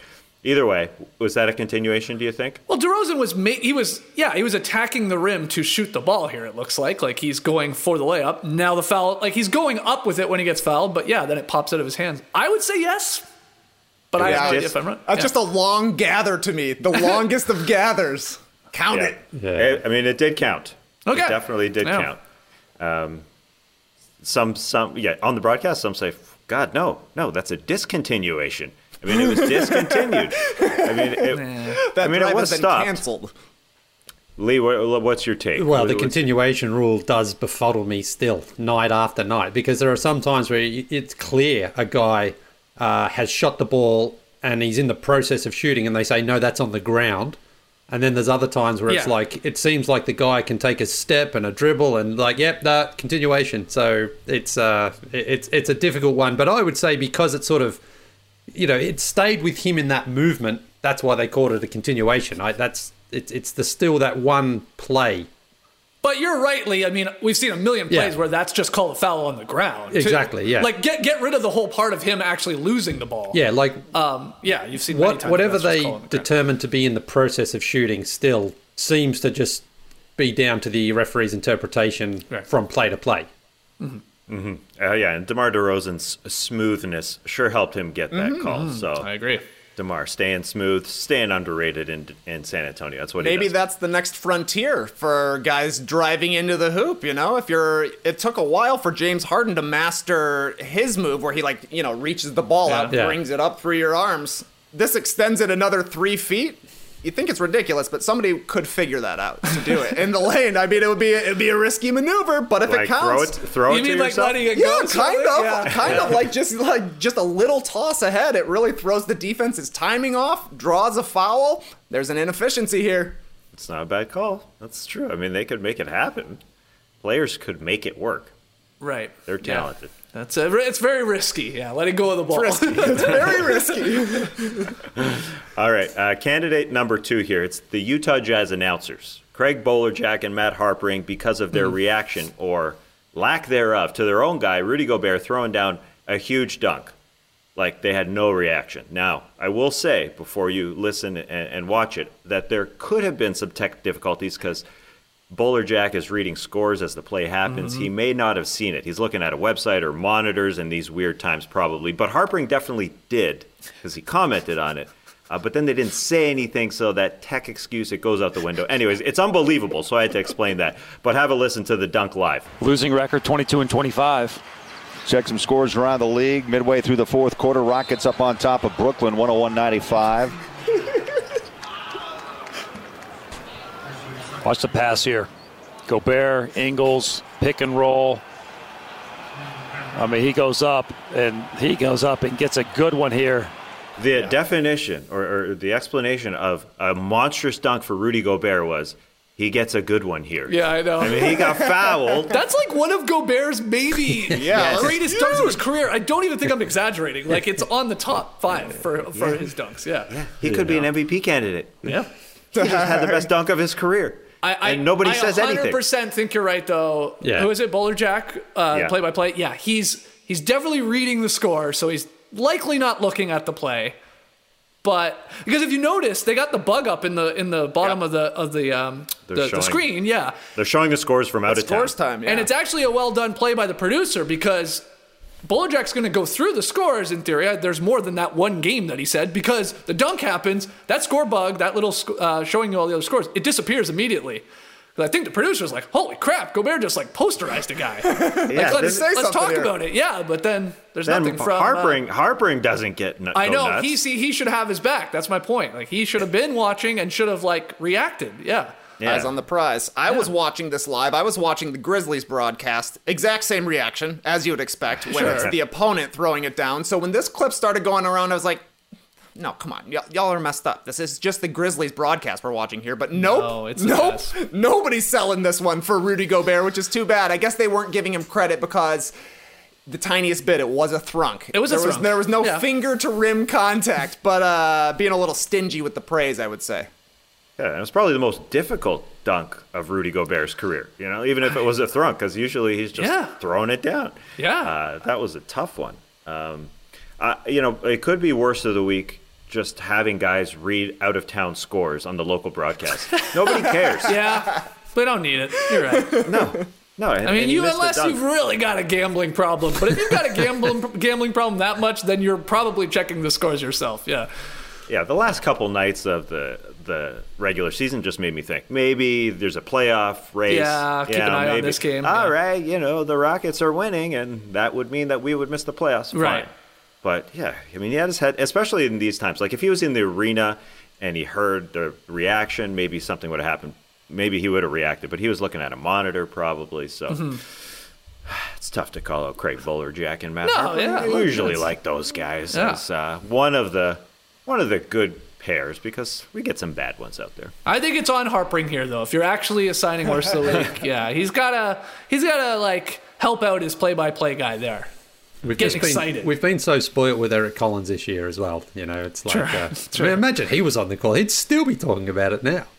Either way, was that a continuation, do you think? Well, DeRozan was, ma- he was, yeah, he was attacking the rim to shoot the ball here, it looks like. Like, he's going for the layup. Now the foul, like, he's going up with it when he gets fouled, but yeah, then it pops out of his hands. I would say yes, but I Yeah, have no idea just- if I'm right. That's Yeah. just a long gather to me. The longest of gathers. Count Yeah. it. Yeah. I mean, it did count. Okay. It definitely did Yeah. count. Um, some, some, yeah, on the broadcast, some say, God, no, no, that's a discontinuation. I mean, it was discontinued. I mean, it, That I mean, drive it was has been stopped. canceled. Lee, what, what's your take? Well, the What's- continuation rule does befuddle me still, night after night, because there are some times where y- it's clear a guy uh, has shot the ball and he's in the process of shooting, and they say, no, that's on the ground. And then there's other times where it's Yeah. like, it seems like the guy can take a step and a dribble and like, yep, that continuation. So it's uh, it- it's it's a difficult one. But I would say because it's sort of, you know, it stayed with him in that movement, that's why they called it a continuation. I, that's it's it's the still that one play. But you're right, Lee. I mean, we've seen a million plays Yeah. where that's just called a foul on the ground. too. Exactly, yeah. Like, get get rid of the whole part of him actually losing the ball. Yeah, like Um, yeah, you've seen many what times whatever that's just they called on the ground. determine to be in the process of shooting still seems to just be down to the referee's interpretation Right. from play to play. Uh, yeah, and DeMar DeRozan's smoothness sure helped him get that call. So I agree. DeMar staying smooth, staying underrated in in San Antonio. That's what he Maybe does. that's the next frontier for guys driving into the hoop, you know? If you're it took a while for James Harden to master his move where he like, you know, reaches the ball out, Yeah. brings it up through your arms. This extends it another three feet. You think it's ridiculous, but somebody could figure that out to do it in the lane. I mean, it would be it'd be a risky maneuver, but if like it counts, throw it, throw You it to mean like yourself. letting it yeah, go? kind sort of, Yeah. kind of like just like just a little toss ahead. It really throws the defense's timing off, draws a foul. There's an inefficiency here. It's not a bad call. That's true. I mean, they could make it happen. Players could make it work. Right. They're Yeah. talented. That's a, it's very risky. Yeah, letting go of the ball. Risky. It's very risky. All right, uh, candidate number two here. It's the Utah Jazz announcers, Craig Bolerjack and Matt Harpering, because of their reaction or lack thereof to their own guy, Rudy Gobert, throwing down a huge dunk. Like they had no reaction. Now, I will say, before you listen and, and watch it, that there could have been some tech difficulties because Bolerjack is reading scores as the play happens. He may not have seen it. He's looking at a website or monitors in these weird times probably. But Harpering definitely did because he commented on it. Uh, but then they didn't say anything, so that tech excuse, it goes out the window. Anyways, it's unbelievable, so I had to explain that. But have a listen to the dunk live. Losing record twenty-two and twenty-five. Check some scores around the league. Midway through the fourth quarter, Rockets up on top of Brooklyn, one oh one ninety-five. Watch the pass here. Gobert, Ingles, pick and roll. I mean, he goes up, and he goes up and gets a good one here. The definition or, or the explanation of a monstrous dunk for Rudy Gobert was he gets a good one here. Yeah, I know. I mean, he got fouled. That's like one of Gobert's maybe Yeah. greatest dunks of his career. I don't even think I'm exaggerating. Like it's on the top five for for his dunks. Yeah. He could be an M V P candidate. Yeah. He just had the best dunk of his career. I, I, and nobody I says anything. one hundred percent think you're right, though. Yeah. Who is it? Bolerjack, uh, Yeah. play-by-play? Yeah, he's he's definitely reading the score, so he's likely not looking at the play. But because if you notice, they got the bug up in the in the bottom Yeah. of the of the um the, They're the showing- screen, yeah. They're showing the scores from out of town. Scores time, yeah. And it's actually a well done play by the producer because Bolerjack's going to go through the scores in theory. There's more than that one game that he said because the dunk happens, that score bug, that little sc- uh, showing you all the other scores, it disappears immediately. 'Cause I think the producer's like, holy crap, Gobert just like posterized a guy. like, Yeah, let's this- Say let's something talk here. about it. Yeah, but then there's Then nothing from uh, Harpering, Harpering doesn't get n- I go know nuts. he see, he should have his back. That's my point. Like he should have been watching and should have like reacted. Yeah. Yeah. Eyes on the prize. I was watching this live. I was watching the Grizzlies broadcast. Exact same reaction as you would expect when Sure. it's the opponent throwing it down. So when this clip started going around, I was like, no, come on. Y- y'all are messed up. This is just the Grizzlies broadcast we're watching here. But nope. No, it's a nope. mess. Nobody's selling this one for Rudy Gobert, which is too bad. I guess they weren't giving him credit because the tiniest bit, it was a thrunk. It was a there thrunk. there was no Yeah. finger to rim contact, but uh, being a little stingy with the praise, I would say. Yeah, and it's probably the most difficult dunk of Rudy Gobert's career. You know, even if it was a thrunk, because usually he's just Yeah. throwing it down. Yeah. uh, that was a tough one. Um, uh, you know, it could be worst of the week. just having guys read out-of-town scores on the local broadcast. Nobody cares. Yeah, we don't need it. You're right. No. No, and, I mean, and you missed unless the you've really got a gambling problem. But if you've got a gambling gambling problem that much, then you're probably checking the scores yourself. Yeah. Yeah, the last couple nights of the the regular season just made me think maybe there's a playoff race. Yeah, keep yeah, an eye maybe. on this game. All yeah. right, you know, the Rockets are winning, and that would mean that we would miss the playoffs. Fine. Right. But, yeah, I mean, he had his head, especially in these times. Like, if he was in the arena and he heard the reaction, maybe something would have happened. Maybe he would have reacted, but he was looking at a monitor probably, so... Mm-hmm. It's tough to call out Craig Bolerjack and Matt No, Harper. yeah, I look, usually that's- like those guys Yeah. as uh, one of the one of the good pairs because we get some bad ones out there. I think it's on Harpring here, though. If you're actually assigning horse to the league, yeah, he's gotta he's gotta like help out his play-by-play guy there. We've Getting just been, excited. We've been so spoiled with Eric Collins this year as well. You know, it's like, True. uh, True. I mean, imagine he was on the call. He'd still be talking about it now.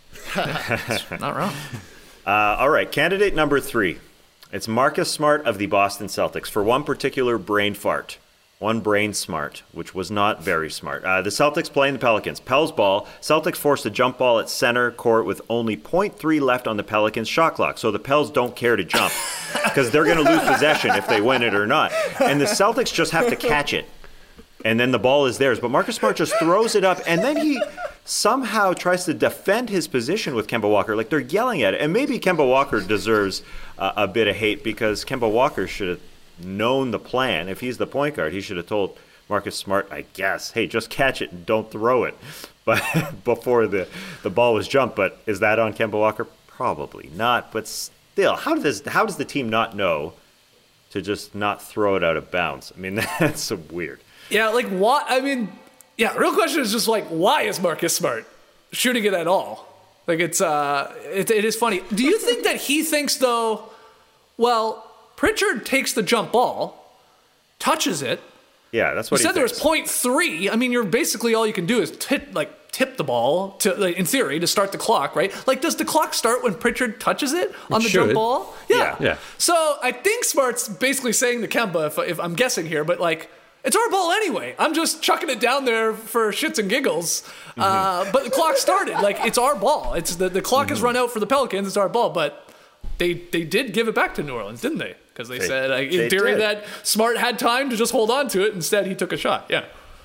Not wrong. Uh, all right, candidate number three. It's Marcus Smart of the Boston Celtics for one particular brain fart. One brain smart, which was not very smart. Uh, the Celtics playing the Pelicans. Pels ball. Celtics forced a jump ball at center court with only point three left on the Pelicans' shot clock. So the Pels don't care to jump because they're going to lose possession if they win it or not. And the Celtics just have to catch it. And then the ball is theirs. But Marcus Smart just throws it up, and then he somehow tries to defend his position with Kemba Walker. Like, they're yelling at it. And maybe Kemba Walker deserves uh, a bit of hate because Kemba Walker should have known the plan. If he's the point guard, he should have told Marcus Smart, I guess, hey, just catch it and don't throw it. But before the, the ball was jumped. But is that on Kemba Walker? Probably not. But still, how does how does the team not know to just not throw it out of bounds? I mean, that's so weird. Yeah, like what? I mean, yeah. Real question is just like, why is Marcus Smart shooting it at all? Like, it's uh, it, it is funny. Do you think that he thinks though? Well, Pritchard takes the jump ball, touches it. Yeah, that's You what he said there was thinks. point three. I mean, you're basically all you can do is tip like tip the ball to, like, in theory, to start the clock, right? Like, does the clock start when Pritchard touches it on the jump should. ball? Yeah. Yeah. So I think Smart's basically saying to Kemba, if, if I'm guessing here, but like, it's our ball anyway. I'm just chucking it down there for shits and giggles. Mm-hmm. Uh, but the clock started. Like, it's our ball. It's the, the clock mm-hmm. has run out for the Pelicans. It's our ball. But they they did give it back to New Orleans, didn't they? Because they, they said, like, in theory, did. that Smart had time to just hold on to it. Instead, he took a shot. Yeah.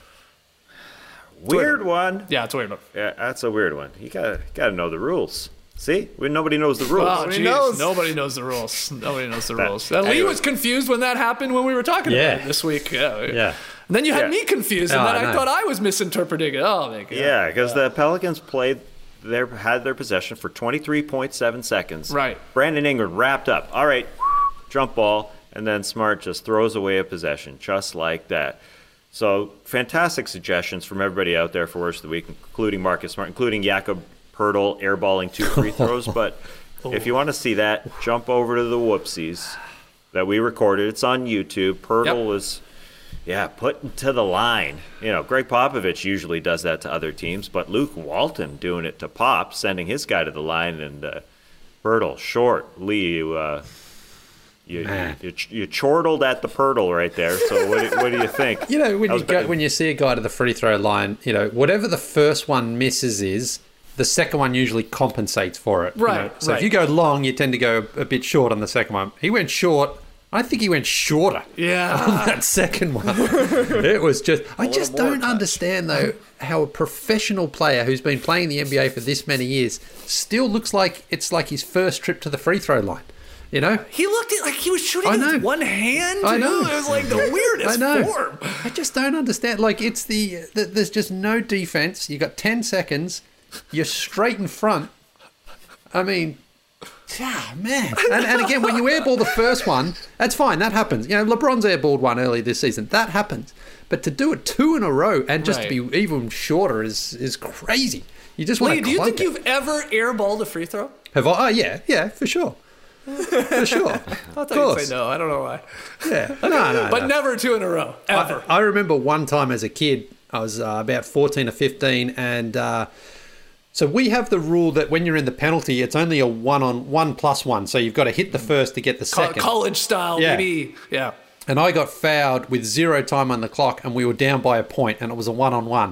Weird, weird one. Yeah, it's a weird one. Yeah, that's a weird one. You gotta gotta know the rules. See, we, nobody knows the rules. Oh, geez. knows. Nobody knows the rules. Nobody knows the That- rules. Uh, Lee anyway. was confused when that happened when we were talking Yeah. about it this week. Yeah. Yeah. And then you had Yeah. me confused, and Oh, then I I know. thought I was misinterpreting it. Oh, my God. Yeah, because the Pelicans played their had their possession for twenty-three point seven seconds. Right. Brandon Ingram wrapped up. All right, jump ball, and then Smart just throws away a possession just like that. So fantastic suggestions from everybody out there for worst of the week, including Marcus Smart, including Jakob Poeltl airballing two free throws. But if you want to see that, jump over to the whoopsies that we recorded. It's on YouTube. Poeltl Yep. was, yeah, put to the line. You know, Greg Popovich usually does that to other teams, but Luke Walton doing it to Pop, sending his guy to the line, and uh, Poeltl short. Lee, you, uh, you, you, you, you chortled at the Poeltl right there. So what do, what do you think? You know, when That you was go, ba- when you see a guy to the free throw line, you know, whatever the first one misses is, the second one usually compensates for it. you Right, know. So right. if you go long, you tend to go a bit short on the second one. He went short. I think he went shorter Yeah. on that second one. It was just, I just don't understand though how a professional player who's been playing the N B A for this many years still looks like it's like his first trip to the free throw line. You know? He looked at like he was shooting I it know. with one hand. I know. It was like the weirdest I know. form. I just don't understand. Like, it's the, the there's just no defense. You got ten seconds. You're straight in front. I mean, ah, man. And, and again, when you airball the first one, that's fine. That happens. You know, LeBron's airballed one early this season. That happens. But to do it two in a row and just Right. to be even shorter is is crazy. You just want Lee, to do you clunk think it. you've ever airballed a free throw? Have I? Oh, yeah. Yeah, for sure. For sure. I Of thought you'd course. say no. I don't know why. Yeah. No, no, But no. never two in a row, ever. I, I remember one time as a kid, I was uh, about fourteen or fifteen, and uh, so we have the rule that when you're in the penalty, it's only a one on one plus one. So you've got to hit the first to get the Co- second. college style, Yeah. maybe. Yeah. And I got fouled with zero time on the clock, and we were down by a point, and it was a one on one.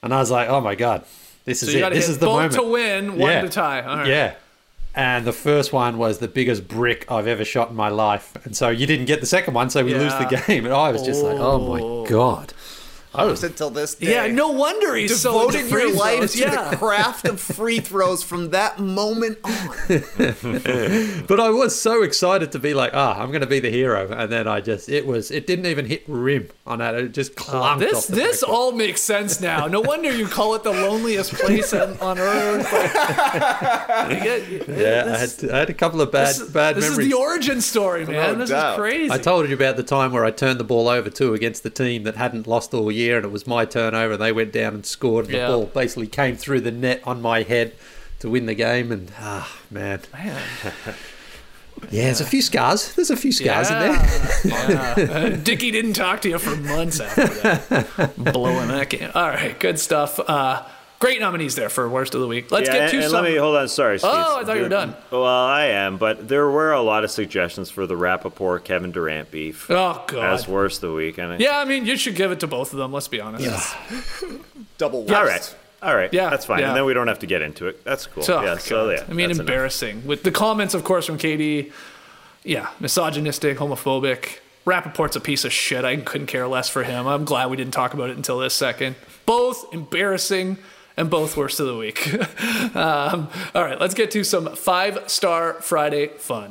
And I was like, oh my God, this is so you it. gotta This hit is the both moment. to win, one yeah. to tie. All right. Yeah. And the first one was the biggest brick I've ever shot in my life. And so you didn't get the second one, so we Yeah. lose the game. And I was just like, oh my God. I was until this day. Yeah, no wonder he's so devoted into your free life throws. to Yeah. the craft of free throws from that moment on. But I was so excited to be like, ah, I'm going to be the hero. And then I just, it was, it didn't even hit rim on that. It just clunked This off the this backboard. all makes sense now. No wonder you call it the loneliest place on, on earth. Like, you get- Yeah, I this- had, I had a couple of bad, this, is- bad this memories. is the origin story, man. No this doubt. is crazy. I told you about the time where I turned the ball over too against the team that hadn't lost all year, and it was my turnover, and they went down and scored. And Yeah. the ball basically came through the net on my head to win the game, and ah, man, Man. yeah, there's a few scars. There's a few scars in there. Yeah. Uh, Dickie didn't talk to you for months after that. Blowing that game. All right, good stuff. Uh, great nominees there for worst of the week. Let's yeah, get and, to and some. let me hold on. Sorry, Steve. Oh, I thought you were done. Well, I am, but there were a lot of suggestions for the Rappaport Kevin Durant beef Oh God. as worst of the week. And I, Yeah, I mean, you should give it to both of them. Let's be honest. Double worst. all right, all right, Yeah, that's fine. yeah. And then we don't have to get into it. That's cool. So, yeah, so God. yeah. I mean, that's enough. embarrassing. With the comments, of course, from K D. Yeah, misogynistic, homophobic. Rappaport's a piece of shit. I couldn't care less for him. I'm glad we didn't talk about it until this second. Both embarrassing and both worst of the week. um, all right, let's get to some five-star Friday fun.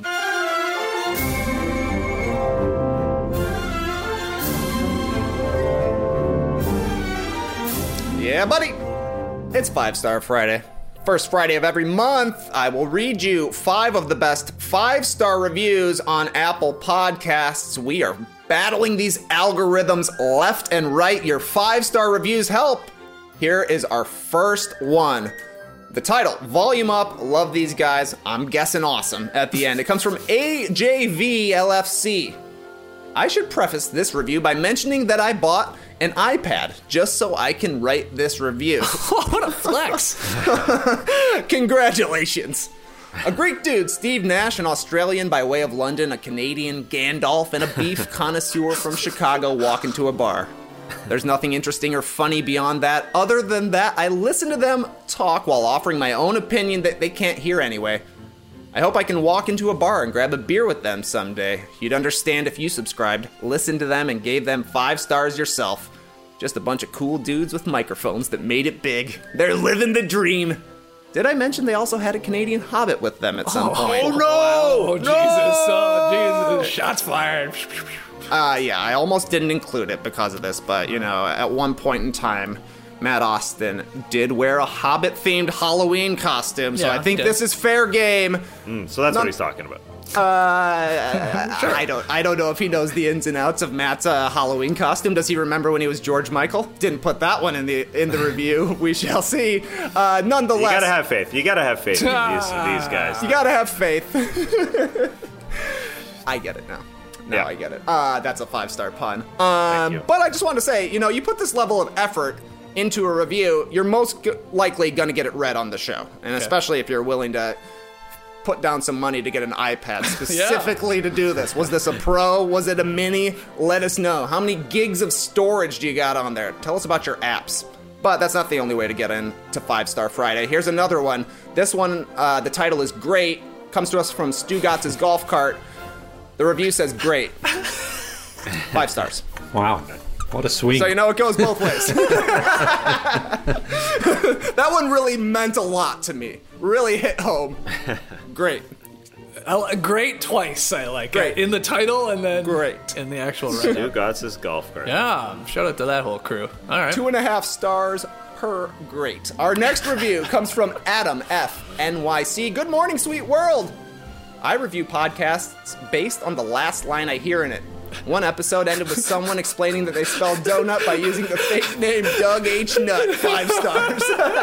Yeah, buddy. It's Five Star Friday. First Friday of every month, I will read you five of the best five-star reviews on Apple Podcasts. We are battling these algorithms left and right. Your five-star reviews help. Here is our first one. The title, Volume Up, love these guys. I'm guessing awesome at the end. It comes from A J V L F C. I should preface this review by mentioning that I bought an iPad just so I can write this review. What a flex. Congratulations. A Greek dude, Steve Nash, an Australian by way of London, a Canadian, Gandalf, and a beef connoisseur from Chicago walk into a bar. There's nothing interesting or funny beyond that. Other than that, I listen to them talk while offering my own opinion that they can't hear anyway. I hope I can walk into a bar and grab a beer with them someday. You'd understand if you subscribed, listened to them, and gave them five stars yourself. Just a bunch of cool dudes with microphones that made it big. They're living the dream. Did I mention they also had a Canadian Hobbit with them at some Oh, point? oh, no! Oh, Jesus. Oh, Jesus. Shots fired. Uh, yeah, I almost didn't include it because of this, but, you know, at one point in time, Matt Austin did wear a Hobbit-themed Halloween costume, so Yeah, I think he did. this is fair game. Mm, so that's None- what he's talking about. Uh, I don't, I don't know if he knows the ins and outs of Matt's uh, Halloween costume. Does he remember when he was George Michael? Didn't put that one in the in the review. We shall see. Uh, nonetheless, You gotta have faith. You gotta have faith in these, these guys. You gotta have faith. I get it now. Now Yeah. I get it. Uh, that's a five-star pun. Thank Um, you. but I just want to say, you know, you put this level of effort into a review, you're most g- likely going to get it read on the show. And especially if you're willing to put down some money to get an iPad specifically to do this. Was this a Pro? Was it a Mini? Let us know. How many gigs of storage do you got on there? Tell us about your apps. But that's not the only way to get into Five Star Friday. Here's another one. This one, uh, the title is great. Comes to us from Stugatz' Golf Cart. The review says great. Five stars. Wow, what a swing! So you know it goes both ways. That one really meant a lot to me. Really hit home. Great. I li- great twice, I like Great. it. In the title and then Great. in the actual write-up. Stu Gotts' golf cart. Yeah, shout out to that whole crew. All right. Two and a half stars per great. Our next review comes from Adam F. N Y C. Good morning, sweet world. I review podcasts based on the last line I hear in it. One episode ended with someone explaining that they spelled donut by using the fake name Doug H. Nut. Five stars.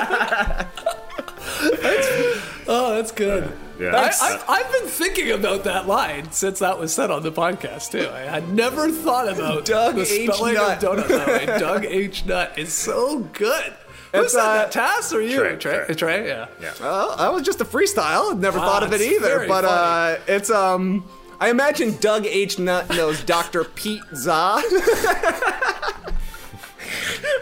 Oh, that's good. Yeah. I, I've, I've been thinking about that line since that was said on the podcast, too. I had never thought about Doug the H. spelling Nut. of donut that way. Doug H. Nut is so good. Who It's, said uh, that, Tass or you? Trey, Trey? Trey. Trey? Yeah. Yeah. Well, that was just a freestyle. Never Wow, thought of it it's either. very But funny. uh, it's um, I imagine Doug H. Nut knows Doctor Pete Za.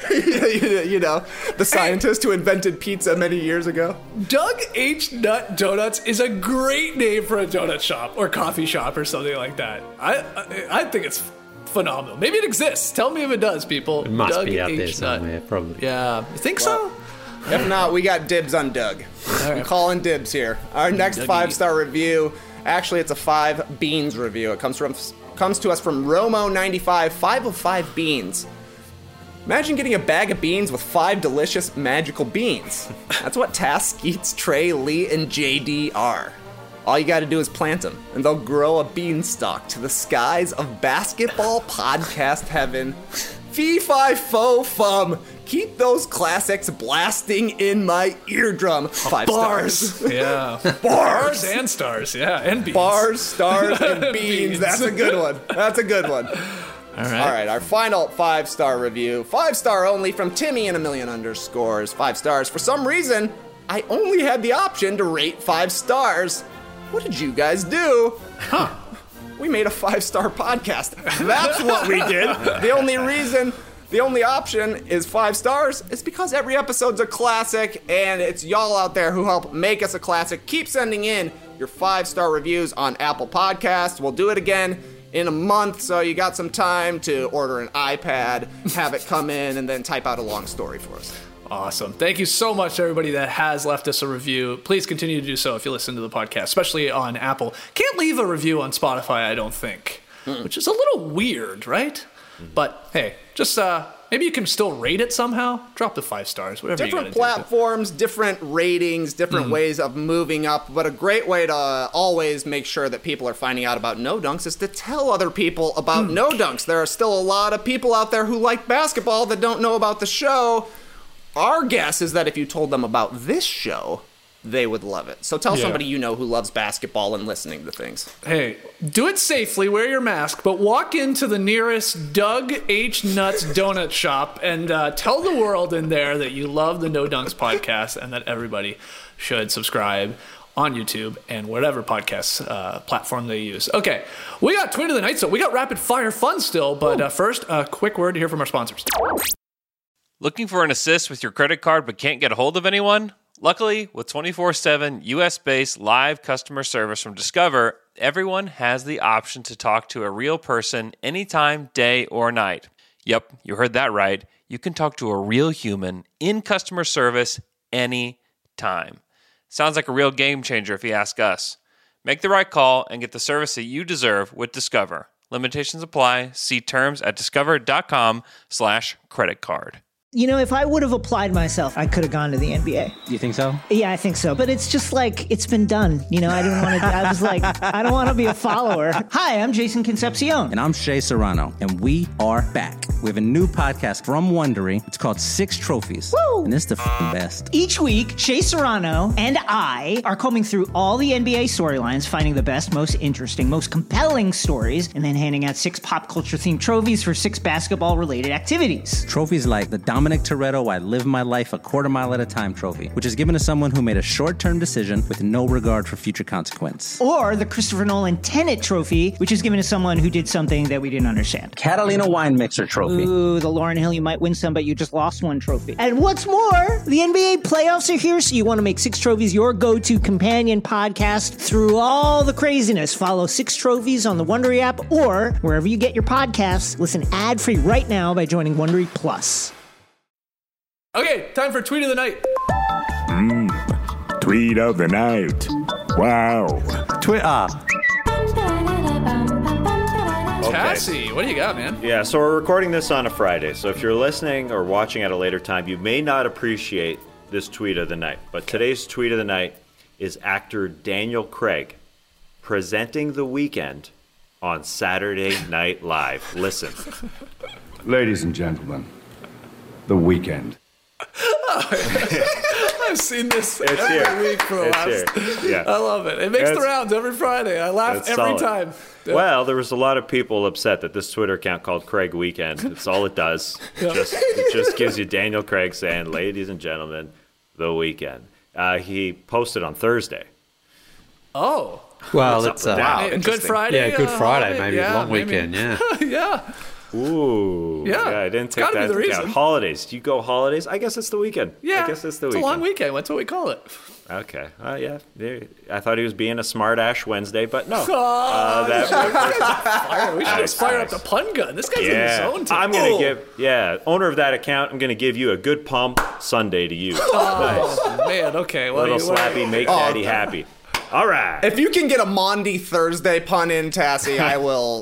You know, the scientist who invented pizza many years ago. Doug H. Nut Donuts is a great name for a donut shop or coffee shop or something like that. I I, I think it's phenomenal. Maybe it exists. Tell me if it does, people. It must Doug be out H. there somewhere, Nut. probably. Yeah. You think well, so? If not, we got dibs on Doug. Right. I'm calling dibs here. Our next Dougie. five-star review, actually, it's a five beans review. It comes from comes to us from Romo ninety-five, five of five beans. Imagine getting a bag of beans with five delicious magical beans. That's what Tass, Skeets, Trey, Lee, and J D are. All you gotta do is plant them, and they'll grow a beanstalk to the skies of basketball podcast heaven. Fee, fi, fo, fum. Keep those classics blasting in my eardrum. Five Bars. stars. Yeah. Bars. Bars and stars. Yeah. And beans. Bars, stars, and beans. Beans. That's a good one. That's a good one. All right. All right, our final five-star review. Five-star only from Timmy and a million underscores. Five stars. For some reason, I only had the option to rate five stars. What did you guys do? Huh. We made a five-star podcast. That's what we did. The only reason, the only option is five stars is because every episode's a classic, and it's y'all out there who help make us a classic. Keep sending in your five-star reviews on Apple Podcasts. We'll do it again in a month, so you got some time to order an iPad, have it come in, and then type out a long story for us. Awesome. Thank you so much to everybody that has left us a review. Please continue to do so if you listen to the podcast, especially on Apple. Can't leave a review on Spotify, I don't think, mm. which is a little weird, right? Mm. But hey, just uh, maybe you can still rate it somehow. Drop the five stars, whatever different you gotta platforms, do. different ratings, different mm. ways of moving up. But a great way to uh, always make sure that people are finding out about No Dunks is to tell other people about mm. No Dunks. There are still a lot of people out there who like basketball that don't know about the show. Our guess is that if you told them about this show, they would love it. So tell yeah. somebody you know who loves basketball and listening to things. Hey, do it safely, wear your mask, but walk into the nearest Doug H. Nuts donut shop and uh, tell the world in there that you love the No Dunks podcast and that everybody should subscribe on YouTube and whatever podcast uh, platform they use. Okay, we got Tweet of the Night, so we got rapid fire fun still, but uh, first, a quick word to hear from our sponsors. Looking for an assist with your credit card but can't get a hold of anyone? Luckily, with twenty-four seven U S-based live customer service from Discover, everyone has the option to talk to a real person anytime, day or night. Yep, you heard that right. You can talk to a real human in customer service anytime. Sounds like a real game changer if you ask us. Make the right call and get the service that you deserve with Discover. Limitations apply. See terms at discover.com slash credit card. You know, if I would have applied myself, I could have gone to the N B A. You think so? Yeah, I think so. But it's just like, it's been done. You know, I didn't want to, I was like, I don't want to be a follower. Hi, I'm Jason Concepcion. And I'm Shea Serrano. And we are back. We have a new podcast from Wondery. It's called Six Trophies. Woo! And it's the f***ing best. Each week, Shea Serrano and I are combing through all the N B A storylines, finding the best, most interesting, most compelling stories, and then handing out six pop culture-themed trophies for six basketball-related activities. Trophies like the Dominic Toretto I Live My Life a Quarter Mile at a Time trophy, which is given to someone who made a short-term decision with no regard for future consequence. Or the Christopher Nolan Tenet trophy, which is given to someone who did something that we didn't understand. Catalina Wine Mixer trophy. Ooh, the Lauryn Hill You Might Win Some, but you just lost one trophy. And what's more, the N B A playoffs are here, so you want to make Six Trophies your go-to companion podcast through all the craziness. Follow Six Trophies on the Wondery app or wherever you get your podcasts. Listen ad-free right now by joining Wondery Plus. Okay, time for Tweet of the Night. Mmm, Tweet of the Night. Wow. Twitter. Cassie, what do you got, man? Yeah, so we're recording this on a Friday, so if you're listening or watching at a later time, you may not appreciate this Tweet of the Night. But today's Tweet of the Night is actor Daniel Craig presenting The Weeknd on Saturday Night Live. Listen. Ladies and gentlemen, The Weeknd. I've seen this it's every here. week for the it's last. Here. Yeah. I love it. It makes it's, the rounds every Friday. I laugh every solid. time. Yeah. Well, there was a lot of people upset that this Twitter account called Craig Weekend. It's all it does. Yeah. Just it just gives you Daniel Craig saying, "Ladies and gentlemen, The Weeknd." Uh, he posted on Thursday. Oh. Well, What's it's up uh, with that? Wow, Good Friday. Yeah, Good uh, Friday, holiday. maybe yeah, a long maybe. weekend. Yeah. yeah. Ooh. Yeah, yeah I didn't it's take gotta that be the into account. reason. Holidays. Do you go holidays? I guess it's the weekend. Yeah, I guess it's the it's weekend. a long weekend. That's what we call it. Okay. Uh, yeah. There- I thought he was being a smart Ash Wednesday, but no. Oh, Uh, that- fire. We should Nice, just fire nice. up the pun gun. This guy's yeah. in his zone. I'm gonna Oh. give. Yeah. Owner of that account. I'm gonna give you a good pump Sunday to you. Oh, man. Okay. Well, Little you- well, slappy, make Oh, daddy okay. happy. All right. If you can get a Monday Thursday pun in, Tassie, I will.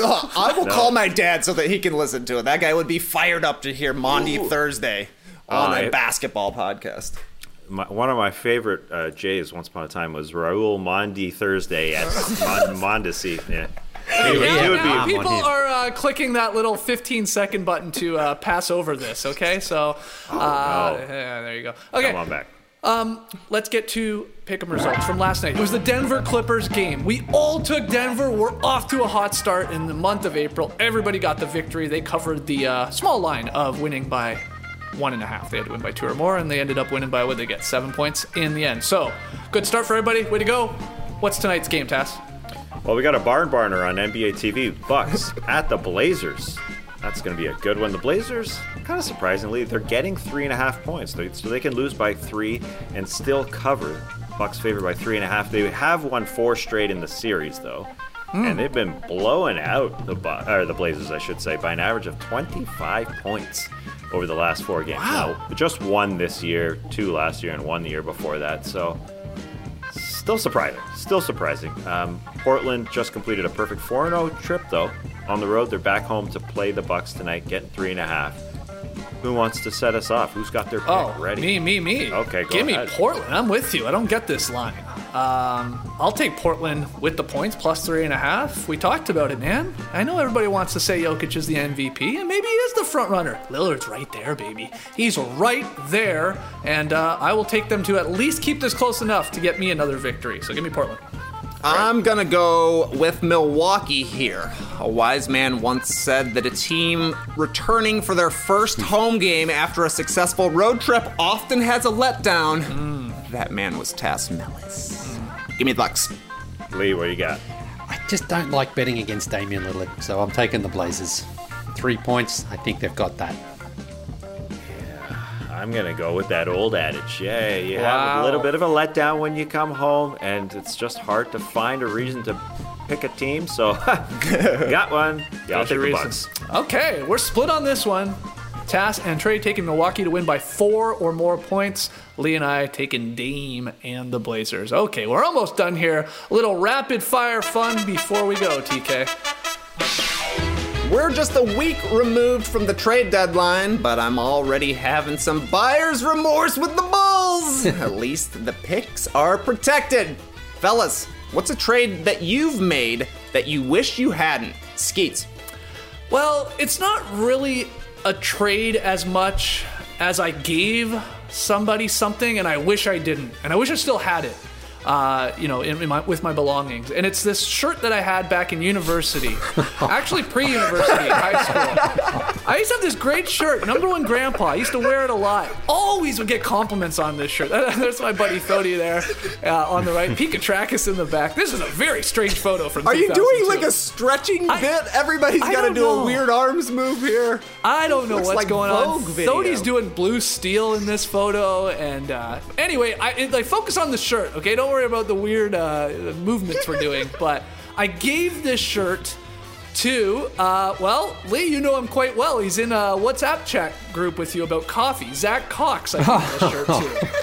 I will No. call my dad so that he can listen to it. That guy would be fired up to hear Monday Thursday on Uh, a it- basketball podcast. My, one of my favorite uh, Jays once upon a time was Raul Mondi Thursday at Mon- Mondesi. Yeah. He would, Yeah, he would now be. people are uh, clicking that little fifteen second button to uh, pass over this. Okay, so uh, Oh, no. yeah, there you go. Okay, Come on back. Um, let's get to pick'em results from last night. It was the Denver Clippers game. We all took Denver. We're off to a hot start in the month of April. Everybody got the victory. They covered the uh, small line of winning by one and a half. They had to win by two or more, and they ended up winning by, what did they get, seven points in the end. So, good start for everybody. Way to go. What's tonight's game, Tass? Well, we got a barn barner on N B A T V. Bucks at the Blazers. That's going to be a good one. The Blazers, kind of surprisingly, they're getting three and a half points, so they can lose by three and still cover. Bucks favored by three and a half. They have won four straight in the series, though, Mm. and they've been blowing out the Bu- or the Blazers, I should say, by an average of twenty-five points over the last four games. Wow. Now, just one this year, two last year, and one the year before that. So. Still surprising. Still surprising. Um, Portland just completed a perfect four and oh trip, though. On the road, they're back home to play the Bucks tonight, getting three and a half. Who wants to set us off? Who's got their pick Oh, ready? me, me, me. Okay, go Give ahead. me Portland. I'm with you. I don't get this line. Um, I'll take Portland with the points, plus three and a half. We talked about it, man. I know everybody wants to say Jokic is the M V P, and maybe he is the front runner. Lillard's right there, baby. He's right there, and uh, I will take them to at least keep this close enough to get me another victory. So give me Portland. I'm gonna go with Milwaukee here. A wise man once said that a team returning for their first home game after a successful road trip often has a letdown. Mm. That man was Tass Mellis. Give me the Bucks. Lee, what do you got? I just don't like betting against Damian Lillard, so I'm taking the Blazers. Three points, I think they've got that. I'm going to go with that old adage. Yeah, you have Wow. a little bit of a letdown when you come home, and it's just hard to find a reason to pick a team. So, got one. Yeah, I'll take the Bucks. Okay, we're split on this one. Tass and Trey taking Milwaukee to win by four or more points. Lee and I taking Dame and the Blazers. Okay, we're almost done here. A little rapid fire fun before we go, T K. We're just a week removed from the trade deadline, but I'm already having some buyer's remorse with the Bulls. At least the picks are protected. Fellas, what's a trade that you've made that you wish you hadn't? Skeets. Well, it's not really a trade as much as I gave somebody something and I wish I didn't. And I wish I still had it. Uh, you know, in, in my, with my belongings. And it's this shirt that I had back in university. Actually, pre-university, high school. I used to have this great shirt, number one grandpa. I used to wear it a lot. Always would get compliments on this shirt. There's my buddy Thody there uh, on the right. Pikatrachus in the back. This is a very strange photo from Are you two thousand two. doing like a stretching I- bit? Everybody's I got to don't do know. a weird arms move here. I don't know Looks what's like going on. Vogue video. Thody's doing blue steel in this photo, and uh, anyway, I it, like focus on the shirt, okay? Don't worry about the weird uh, movements we're doing. But I gave this shirt to, uh, well, Lee, you know him quite well. He's in a WhatsApp chat group with you about coffee. Zach Cox, I gave this shirt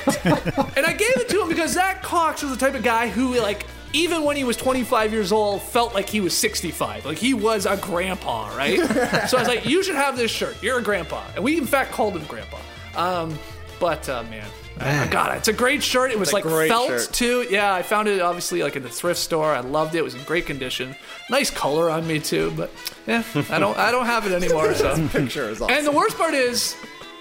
to, and I gave it to him because Zach Cox is the type of guy who, like, even when he was twenty-five years old, felt like he was sixty-five. Like, he was a grandpa, right? So I was like, you should have this shirt. You're a grandpa. And we, in fact, called him grandpa. Um, but, uh, man. I got it. It's a great shirt. It was It's a like great felt, shirt. too. Yeah, I found it, obviously, like in the thrift store. I loved it. It was in great condition. Nice color on me, too. But, yeah, I don't I don't have it anymore. So. This picture is awesome. And the worst part is,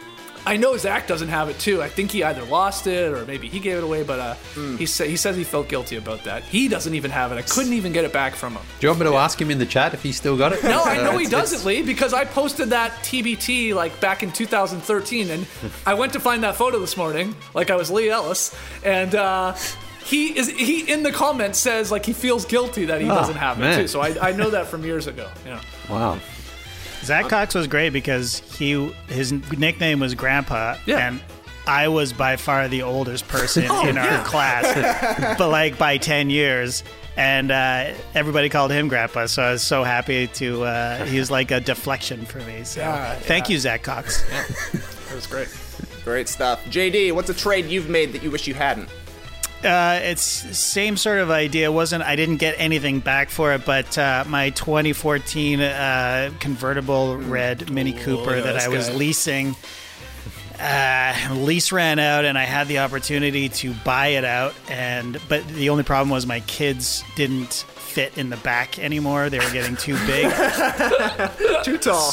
I know Zach doesn't have it too. I think he either lost it or maybe he gave it away, but uh, Hmm. he, sa- he says he felt guilty about that. He doesn't even have it. I couldn't even get it back from him. Do you want me to ask him in the chat if he's still got it? No, I know Uh, he it's- doesn't, Lee, because I posted that T B T like back in two thousand thirteen, and I went to find that photo this morning, like I was Lee Ellis, and uh, he is he in the comments says like he feels guilty that he Oh, doesn't have man. it too. So I, I know that from years ago. Yeah. Wow. Zach Cox was great because he his nickname was Grandpa, Yeah. and I was by far the oldest person Oh, in our yeah. class, but like by ten years. And uh, everybody called him Grandpa, so I was so happy to. Uh, he was like a deflection for me. So Yeah, thank yeah. you, Zach Cox. That was great. Great stuff. J D, what's a trade you've made that you wish you hadn't? Uh, it's same sort of idea. Wasn't I didn't get anything back for it, but uh, my twenty fourteen uh, convertible red Mini Cooper yeah, that this I was guy. leasing. Uh, lease ran out, and I had the opportunity to buy it out, and but the only problem was my kids didn't fit in the back anymore. They were getting too big, too tall.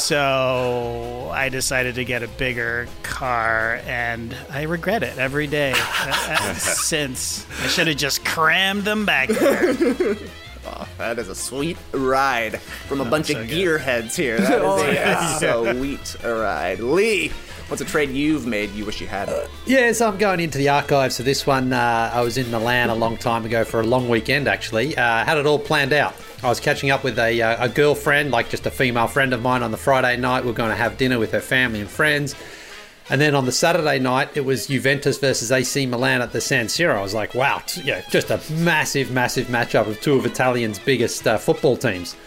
So I decided to get a bigger car, and I regret it every day uh, since. I should have just crammed them back there. Oh, that is a sweet ride from a Oh, bunch so of good. gearheads here. That is Oh, a yeah. sweet ride. Lee, what's a trade you've made you wish you hadn't? Yeah, so I'm going into the archives for this one. Uh, I was in Milan a long time ago for a long weekend, actually. Uh, had it all planned out. I was catching up with a, uh, a girlfriend, like just a female friend of mine on the Friday night. We we're going to have dinner with her family and friends. And then on the Saturday night, it was Juventus versus A C Milan at the San Siro. I was like, wow, t- yeah, just a massive, massive matchup of two of Italian's biggest uh, football teams.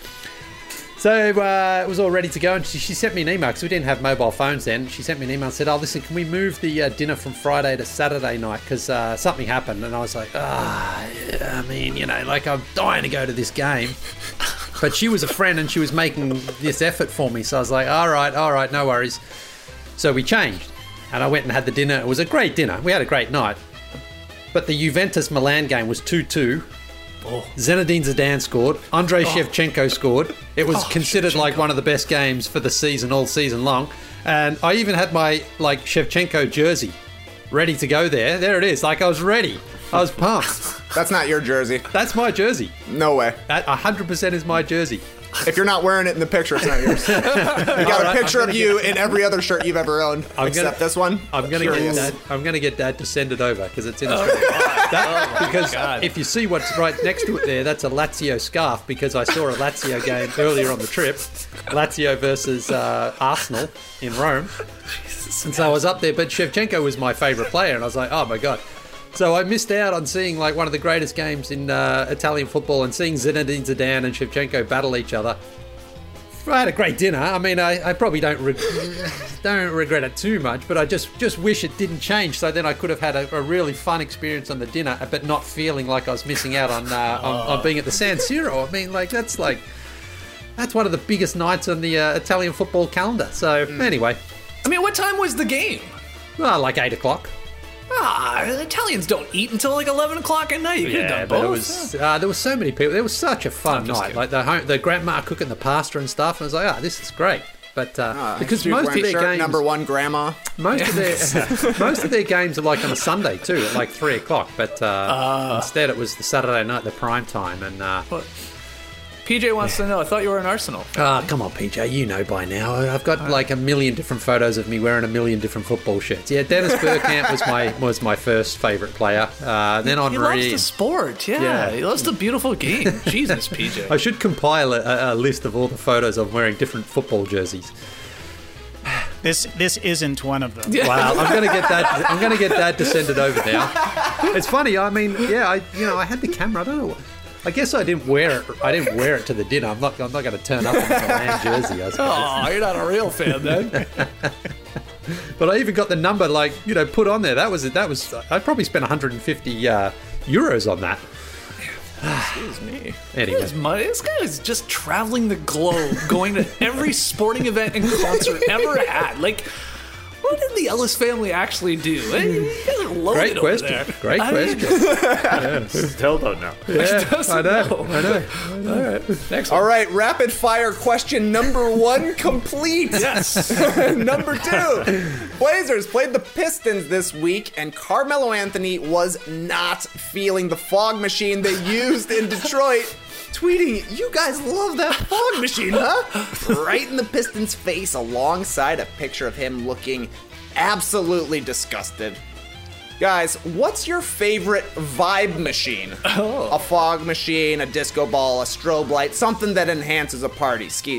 So uh, it was all ready to go, and she, she sent me an email because we didn't have mobile phones then. She sent me an email and said, oh, listen, can we move the uh, dinner from Friday to Saturday night because uh, something happened? And I was like, ah, I mean, you know, like I'm dying to go to this game. But she was a friend and she was making this effort for me. So I was like, all right, all right, no worries. So we changed, and I went and had the dinner. It was a great dinner. We had a great night. But the Juventus-Milan game was two two. Oh. Zinedine Zidane scored. Andrei oh. Shevchenko scored. It was oh, considered Shevchenko. like one of the best games for the season, all season long. And I even had my like Shevchenko jersey ready to go there. There it is. Like I was ready. I was pumped. That's not your jersey. That's my jersey. No way. That one hundred percent is my jersey. If you're not wearing it in the picture, it's not yours. You got right, a picture of you get... in every other shirt you've ever owned, I'm except gonna, this one. I'm gonna Curious. get Dad. I'm gonna get Dad to send it over because it's in Australia. Oh, that, oh because God. If you see what's right next to it there, that's a Lazio scarf because I saw a Lazio game earlier on the trip, Lazio versus uh, Arsenal in Rome. Jesus, and so I was up there, but Shevchenko was my favourite player, and I was like, oh my God. So I missed out on seeing like one of the greatest games in uh, Italian football and seeing Zinedine Zidane and Shevchenko battle each other. I had a great dinner. I mean, I, I probably don't re- don't regret it too much, but I just, just wish it didn't change. So then I could have had a, a really fun experience on the dinner, but not feeling like I was missing out on, uh, on on being at the San Siro. I mean, like that's like that's one of the biggest nights on the uh, Italian football calendar. So mm. anyway, I mean, what time was the game? Well, like eight o'clock. Ah, Italians don't eat until like eleven o'clock at night. You could have yeah, done but both. it was uh, there were so many people. It was such a fun night. Kidding. Like the home, the grandma cooking the pasta and stuff. And I was like, ah, oh, this is great. But uh, uh, because most of their shirt, games, number one grandma. Most of their most of their games are like on a Sunday too, at like three o'clock. But uh, uh, instead, it was the Saturday night, the prime time, and. Uh, what? P J wants to know. I thought you were an Arsenal. Ah, oh, come on, P J. You know by now. I've got right. like a million different photos of me wearing a million different football shirts. Yeah, Dennis Bergkamp was my was my first favourite player. Uh, then Henry. He loves the sport. Yeah, yeah. He loves the beautiful game. Jesus, P J. I should compile a, a list of all the photos of wearing different football jerseys. This this isn't one of them. Wow, I'm gonna get that. I'm gonna get Dad to send it over now. It's funny. I mean, yeah, I you know I had the camera. I don't know. I guess I didn't wear it. I didn't wear it to the dinner. I'm not. I'm not going to turn up in a Milan jersey. I suppose. Oh, you're not a real fan then. But I even got the number, like you know, put on there. That was that was. I probably spent one hundred fifty uh, euros on that. Excuse me. Anyway, this, my, this guy is just traveling the globe, going to every sporting event and concert ever had. Like. What did the Ellis family actually do? You guys are loaded Great question. Over there. Great I question. Mean, yeah. Still don't know. Yeah, I know. know. I know. I know. All right. Next All one. right. Rapid fire question number one complete. Yes. Number two. Blazers played the Pistons this week, and Carmelo Anthony was not feeling the fog machine they used in Detroit. Tweeting, you guys love that fog machine, huh? Right in the Pistons' face alongside a picture of him looking absolutely disgusted. Guys, what's your favorite vibe machine? Oh. A fog machine, a disco ball, a strobe light, something that enhances a party. Skeets.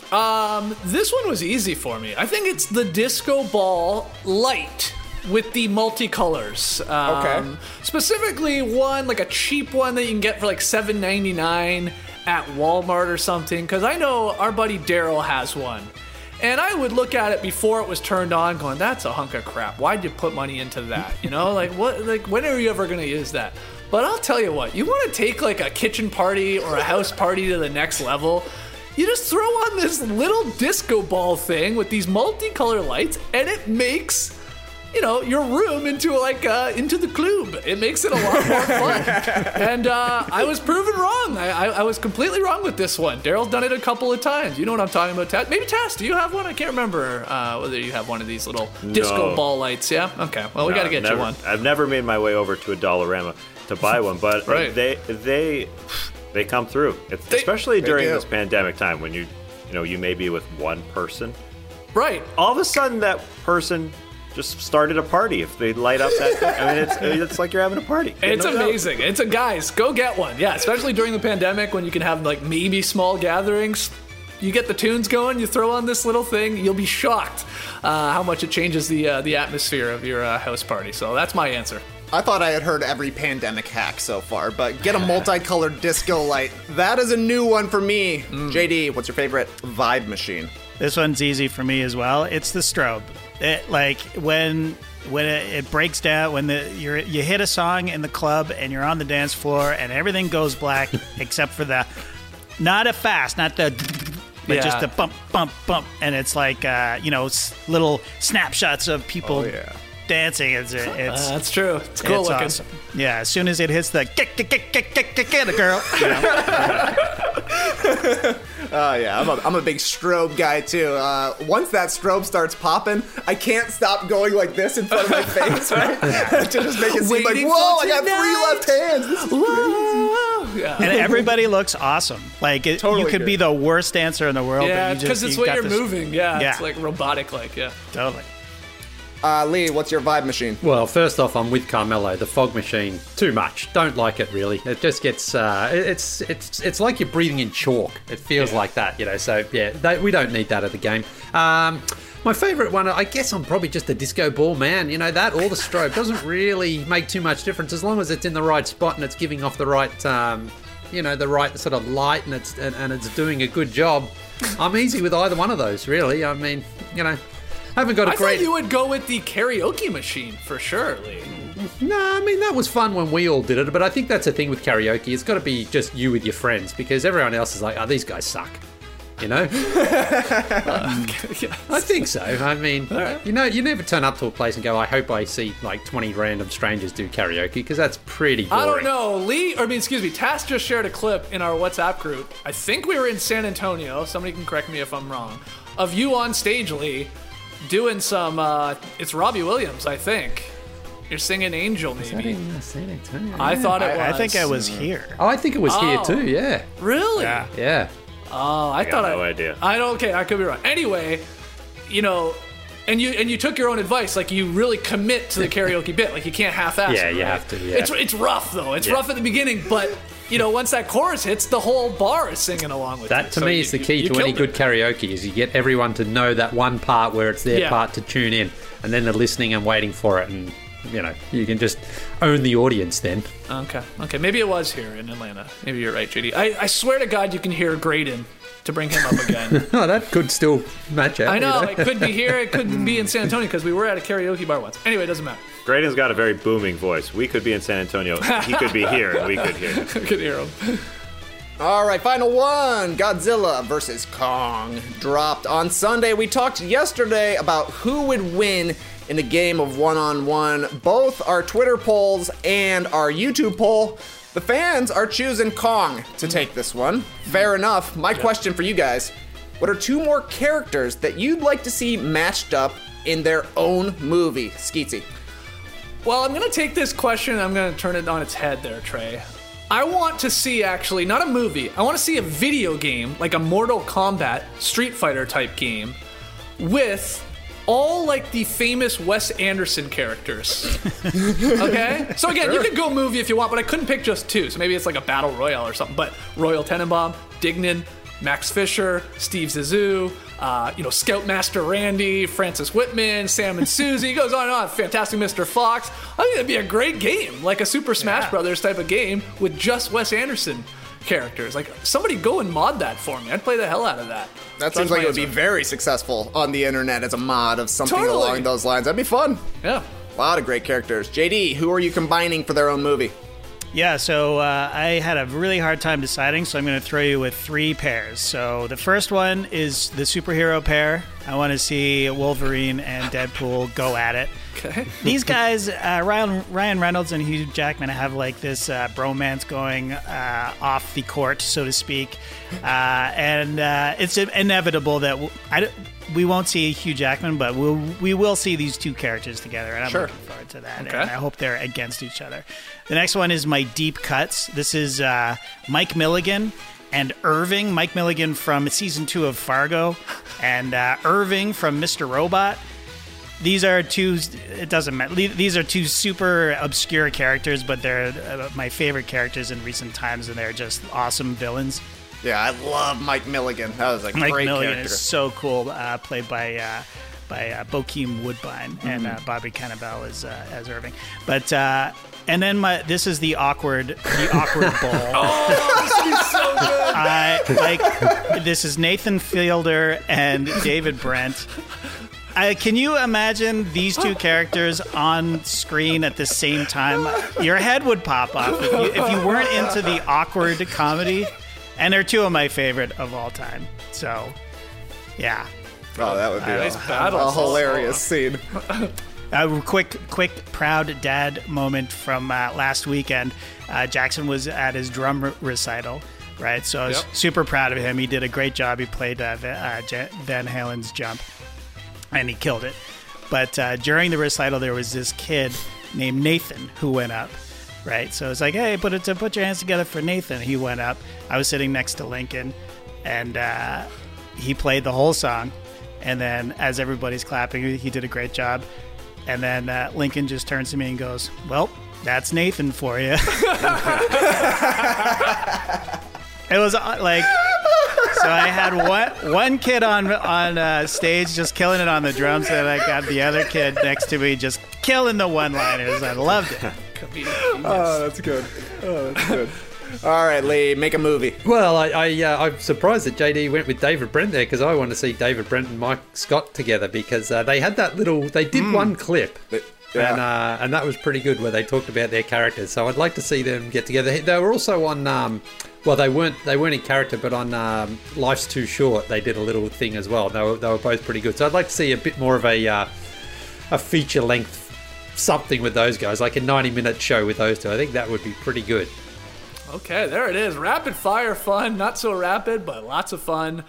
Um, this one was easy for me. I think it's the Disco Ball Light with the multicolors. Um, Okay. Specifically one, like a cheap one that you can get for like seven ninety-nine at Walmart or something. Because I know our buddy Daryl has one. And I would look at it before it was turned on going, that's a hunk of crap. Why'd you put money into that? You know, like what, like when are you ever going to use that? But I'll tell you what, you want to take like a kitchen party or a house party to the next level, you just throw on this little disco ball thing with these multicolor lights and it makes, you know, your room into like uh, into the club. It makes it a lot more fun. And uh, I was proven wrong. I, I, I was completely wrong with this one. Daryl's done it a couple of times. You know what I'm talking about, Taz? Maybe Taz, do you have one? I can't remember uh, whether you have one of these little disco No. ball lights. Yeah? Okay. Well, we No, got to get never- you one. I've never made my way over to a Dollarama to buy one, but Right. they they they come through, it's, especially they during do. this pandemic time when you you know you may be with one person. Right. All of a sudden, that person just started a party. If they light up that thing, I mean, it's it's like you're having a party. It's No doubt. amazing. It's a guys, go get one. Yeah, especially during the pandemic when you can have like maybe small gatherings. You get the tunes going, you throw on this little thing, you'll be shocked uh, how much it changes the uh, the atmosphere of your uh, house party. So that's my answer. I thought I had heard every pandemic hack so far, but get a multicolored disco light. That is a new one for me. J D, what's your favorite vibe machine? This one's easy for me as well. It's the strobe. It, like when when it, it breaks down, when the you're, you hit a song in the club and you're on the dance floor and everything goes black except for the, not a fast, not the, but Yeah. just the bump, bump, bump. And it's like, uh, you know, s- little snapshots of people Oh, yeah. dancing. It's, it's Uh, that's true. It's cool looking. awesome. Yeah, as soon as it hits the get, get, get, get, get, get, get a girl. You know? Oh, yeah, I'm a, I'm a big strobe guy, too. Uh, once that strobe starts popping, I can't stop going like this in front of my face, right? To just make it seem like, Waiting whoa, for I got three left hands. This is crazy. Yeah. And everybody looks awesome. Like it, Totally you could good. be the worst dancer in the world. Yeah, but you because just, it's you what got you're this- moving. Yeah, Yeah. it's like robotic like, yeah. Totally. Uh, Lee, what's your vibe machine? Well, first off, I'm with Carmelo. The fog machine, too much. Don't like it really. It just gets. Uh, it- it's it's it's like you're breathing in chalk. It feels like that, you know. So yeah, they, we don't need that at the game. Um, my favourite one, I guess, I'm probably just the disco ball man. You know that or the strobe doesn't really make too much difference as long as it's in the right spot and it's giving off the right, um, you know, the right sort of light and it's and, and it's doing a good job. I'm easy with either one of those, really. I mean, you know. I haven't got a I great. thought you would go with the karaoke machine for sure, Lee. No, I mean, that was fun when we all did it, but I think that's the thing with karaoke. It's got to be just you with your friends because everyone else is like, oh, these guys suck. You know? Uh, yeah. I think so. I mean, you know, you never turn up to a place and go, I hope I see like twenty random strangers do karaoke because that's pretty boring. I don't know. Lee, or I mean, excuse me, Tass just shared a clip in our WhatsApp group. I think we were in San Antonio. Somebody can correct me if I'm wrong. Of you on stage, Lee, doing some, uh, it's Robbie Williams, I think. You're singing Angel, maybe. I thought it was. I, I think I was here. Oh, I think it was here Oh. too, yeah. Really? Yeah. Yeah. Oh, I, I got thought no I. idea. I don't. Okay, I could be wrong. Anyway, you know, and you and you took your own advice. Like you really commit to the karaoke bit. Like you can't half-ass. Yeah, it, you right? have to, yeah. It's it's rough though. It's Yeah. rough at the beginning, but you know, once that chorus hits, the whole bar is singing along with That you. to So me you- is the you- key you to any killed good it. karaoke is you get everyone to know that one part where it's their Yeah. part to tune in and then they're listening and waiting for it and you know, you can just own the audience then. Okay, okay. Maybe it was here in Atlanta. Maybe you're right, J D. I, I swear to God, you can hear Graydon to bring him up again. Oh, that could still match out. I know, you it could be here, it could be in San Antonio because we were at a karaoke bar once. Anyway, it doesn't matter. Graydon's got a very booming voice. We could be in San Antonio. He could be here, and we could hear him. I could hear him. All right, final one. Godzilla versus Kong dropped on Sunday. We talked yesterday about who would win in a game of one-on-one. Both our Twitter polls and our YouTube poll. The fans are choosing Kong to take this one. Fair enough. My question for you guys, what are two more characters that you'd like to see matched up in their own movie? Skeetsy. Well, I'm going to take this question and I'm going to turn it on its head there, Trey. I want to see, actually, not a movie, I want to see a video game, like a Mortal Kombat Street Fighter type game, with all like the famous Wes Anderson characters. Okay? So again, you could go movie if you want, but I couldn't pick just two. So maybe it's like a battle royale or something. But Royal Tenenbaum, Dignan, Max Fisher, Steve Zissou, uh, you know, Scoutmaster Randy, Francis Whitman, Sam and Susie. He goes on and on. Fantastic Mister Fox. I think that'd be a great game, like a Super Smash yeah. Brothers type of game with just Wes Anderson characters. Like, somebody go and mod that for me. I'd play the hell out of that. That That's seems like it would answer. be very successful on the internet as a mod of something Totally. along those lines. That'd be fun. Yeah. A lot of great characters. J D, who are you combining for their own movie? Yeah, so uh, I had a really hard time deciding, so I'm going to throw you with three pairs. So the first one is the superhero pair. I want to see Wolverine and Deadpool go at it. Okay. These guys, uh, Ryan, Ryan Reynolds and Hugh Jackman, have like this uh, bromance going uh, off the court, so to speak. Uh, and uh, it's inevitable that w- I, we won't see Hugh Jackman, but we'll, we will see these two characters together, and I'm Sure. looking forward to that. Okay. And I hope they're against each other. The next one is my deep cuts. This is uh, Mike Milligan and Irving. Mike Milligan from season two of Fargo, and uh, Irving from Mister Robot. These are two. It doesn't matter. These are two super obscure characters, but they're uh, my favorite characters in recent times, and they're just awesome villains. Yeah, I love Mike Milligan. That was a Mike great Milligan character. is so cool, uh, played by uh, by uh, Bokeem Woodbine, and uh, Mhm. Bobby Cannavale as uh, as Irving. But uh, and then my this is the awkward the awkward bowl. Oh, this would be so good. I like this is Nathan Fielder and David Brent. I, can you imagine these two characters on screen at the same time? Your head would pop off if you, if you weren't into the awkward comedy. And they're two of my favorite of all time. So, yeah. Oh, that would be Nice a, battle. a hilarious scene. A quick, quick, proud dad moment from uh, last weekend. Uh, Jackson was at his drum re- recital, right? So I was Yep. super proud of him. He did a great job. He played uh, Va- uh, J- Van Halen's Jump, and he killed it. But uh, during the recital, there was this kid named Nathan who went up, right? So it's like, hey, put it to put your hands together for Nathan. He went up. I was sitting next to Lincoln, and uh, he played the whole song. And then as everybody's clapping, he did a great job. And then uh, Lincoln just turns to me and goes, well, that's Nathan for you. It was uh, like, so I had one one kid on on uh, stage just killing it on the drums, and I got the other kid next to me just killing the one-liners. I loved it. Oh, that's good. Oh, that's good. All right, Lee, make a movie. Well, I, I uh, I'm surprised that J D went with David Brent there, because I want to see David Brent and Mike Scott together, because uh, they had that little they did Mm. one clip. Yeah. And uh, and that was pretty good, where they talked about their characters. So I'd like to see them get together. They were also on, um, well, they weren't they weren't in character, but on um, Life's Too Short, they did a little thing as well. They were they were both pretty good. So I'd like to see a bit more of a uh, a feature length something with those guys, like a ninety minute show with those two. I think that would be pretty good. Okay, there it is. Rapid fire fun. Not so rapid, but lots of fun.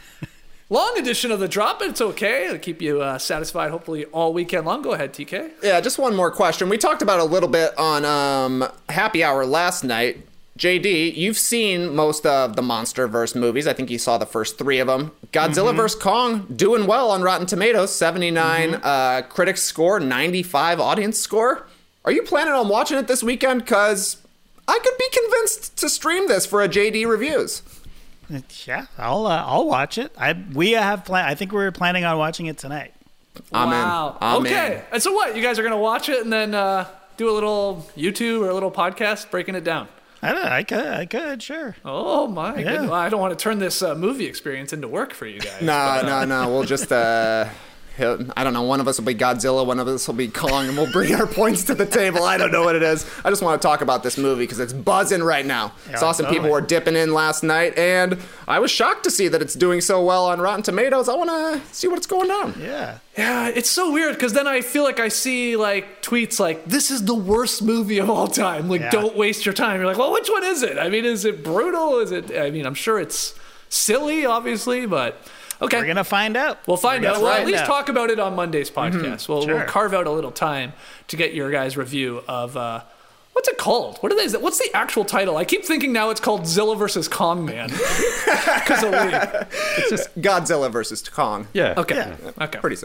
Long edition of the drop, but it's okay. It'll keep you uh, satisfied, hopefully, all weekend long. Go ahead, T K. Yeah, just one more question. We talked about it a little bit on um, Happy Hour last night. J D, you've seen most of the MonsterVerse movies. I think you saw the first three of them. Godzilla Mm-hmm. vs. Kong, doing well on Rotten Tomatoes, seventy-nine Mm-hmm. uh, critics score, ninety-five audience score. Are you planning on watching it this weekend? Because I could be convinced to stream this for a J D Reviews. Yeah, I'll uh, I'll watch it. I we have plan. I think we're planning on watching it tonight. I'm in. Wow. I'm okay. in. And so what? You guys are going to watch it and then uh, do a little YouTube or a little podcast breaking it down? I don't, I could I could sure. Oh my Yeah. goodness! Well, I don't want to turn this uh, movie experience into work for you guys. No, but, uh, no, no. We'll just, uh, hit- I don't know. One of us will be Godzilla, one of us will be Kong, and we'll bring our points to the table. I don't know what it is. I just want to talk about this movie because it's buzzing right now. Yeah, Saw some totally. people were dipping in last night, and I was shocked to see that it's doing so well on Rotten Tomatoes. I want to see what's going down. Yeah. Yeah, it's so weird because then I feel like I see like tweets like, "This is the worst movie of all time." Like, Yeah. don't waste your time. You're like, well, which one is it? I mean, is it brutal? Is it? I mean, I'm sure it's silly, obviously, but okay, We're gonna find out. we'll find We're out. gonna We'll at find least out. talk about it on Monday's podcast. We'll, Sure. we'll carve out a little time to get your guys' review of uh, what's it called? What are they? What's the actual title? I keep thinking now it's called Zilla versus Kong Man. Because of Lee. It's just Godzilla versus Kong. Yeah. Okay. Yeah. Okay. Pretty simple.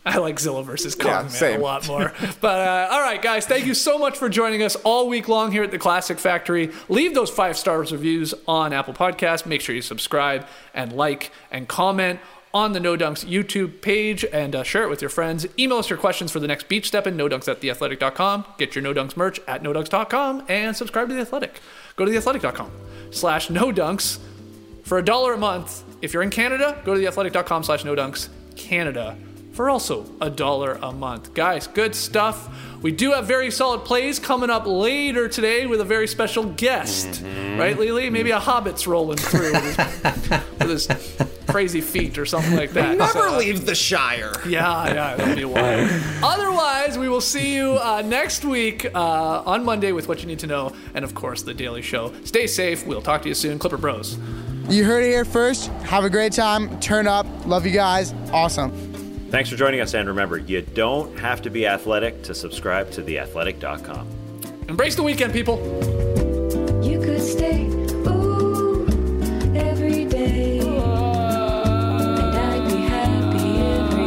I like Zilla versus Kong Yeah, man, same. a lot more. But uh, all right, guys, thank you so much for joining us all week long here at the Classic Factory. Leave those five stars reviews on Apple Podcasts. Make sure you subscribe and like and comment on the No Dunks YouTube page and uh, share it with your friends. Email us your questions for the next Beach Steppin', no dunks at the athletic dot com. Get your No Dunks merch at no dunks dot com and subscribe to The Athletic. Go to the athletic dot com slash no dunks for a dollar a month. If you're in Canada, go to the athletic dot com slash no dunks Canada for also a dollar a month. Guys, good stuff. We do have very solid plays coming up later today with a very special guest. Mm-hmm. Right, Lily? Maybe a hobbit's rolling through with his, with his crazy feet or something like that. Never So, leave the Shire. Yeah, yeah, that'll be wild. Otherwise, we will see you uh, next week uh, on Monday with What You Need to Know and, of course, The Daily Show. Stay safe. We'll talk to you soon. Clipper Bros. You heard it here first. Have a great time. Turn up. Love you guys. Awesome. Thanks for joining us, and remember, you don't have to be athletic to subscribe to the athletic dot com. Embrace the weekend, people. You could stay, ooh, every day. And I'd be happy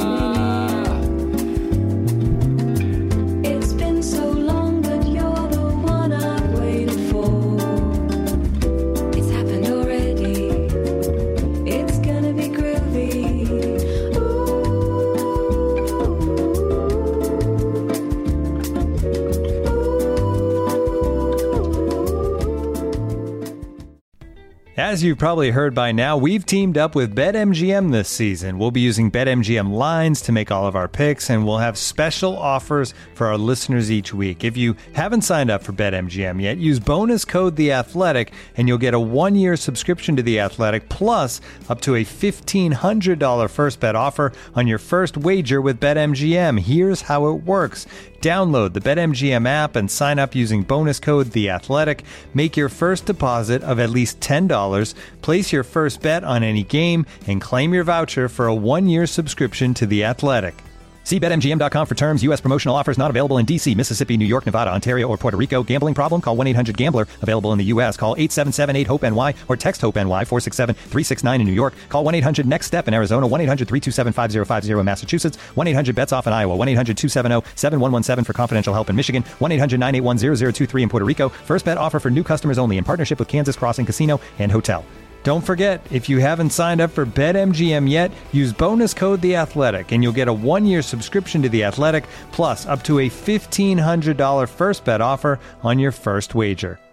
every minute. It's been so long, but you're the one I've waited for. It's happened already. It's gonna be groovy. As you've probably heard by now, we've teamed up with BetMGM this season. We'll be using BetMGM lines to make all of our picks, and we'll have special offers for our listeners each week. If you haven't signed up for BetMGM yet, use bonus code The Athletic, and you'll get a one-year subscription to The Athletic, plus up to a fifteen hundred dollars first bet offer on your first wager with BetMGM. Here's how it works. Download the BetMGM app and sign up using bonus code The Athletic. Make your first deposit of at least ten dollars, place your first bet on any game, and claim your voucher for a one-year subscription to The Athletic. See Bet M G M dot com for terms. U S promotional offers not available in D C, Mississippi, New York, Nevada, Ontario, or Puerto Rico. Gambling problem? Call one eight hundred gambler. Available in the U S. Call eight seven seven eight hope N Y or text HOPE-NY four six seven three six nine in New York. Call one eight hundred next step in Arizona. one eight hundred three two seven five zero five zero in Massachusetts. one eight hundred bets off in Iowa. one eight hundred two seven zero seven one one seven for confidential help in Michigan. one eight hundred nine eight one zero zero two three in Puerto Rico. First bet offer for new customers only in partnership with Kansas Crossing Casino and Hotel. Don't forget, if you haven't signed up for BetMGM yet, use bonus code The Athletic, and you'll get a one-year subscription to The Athletic, plus up to a fifteen hundred dollars first bet offer on your first wager.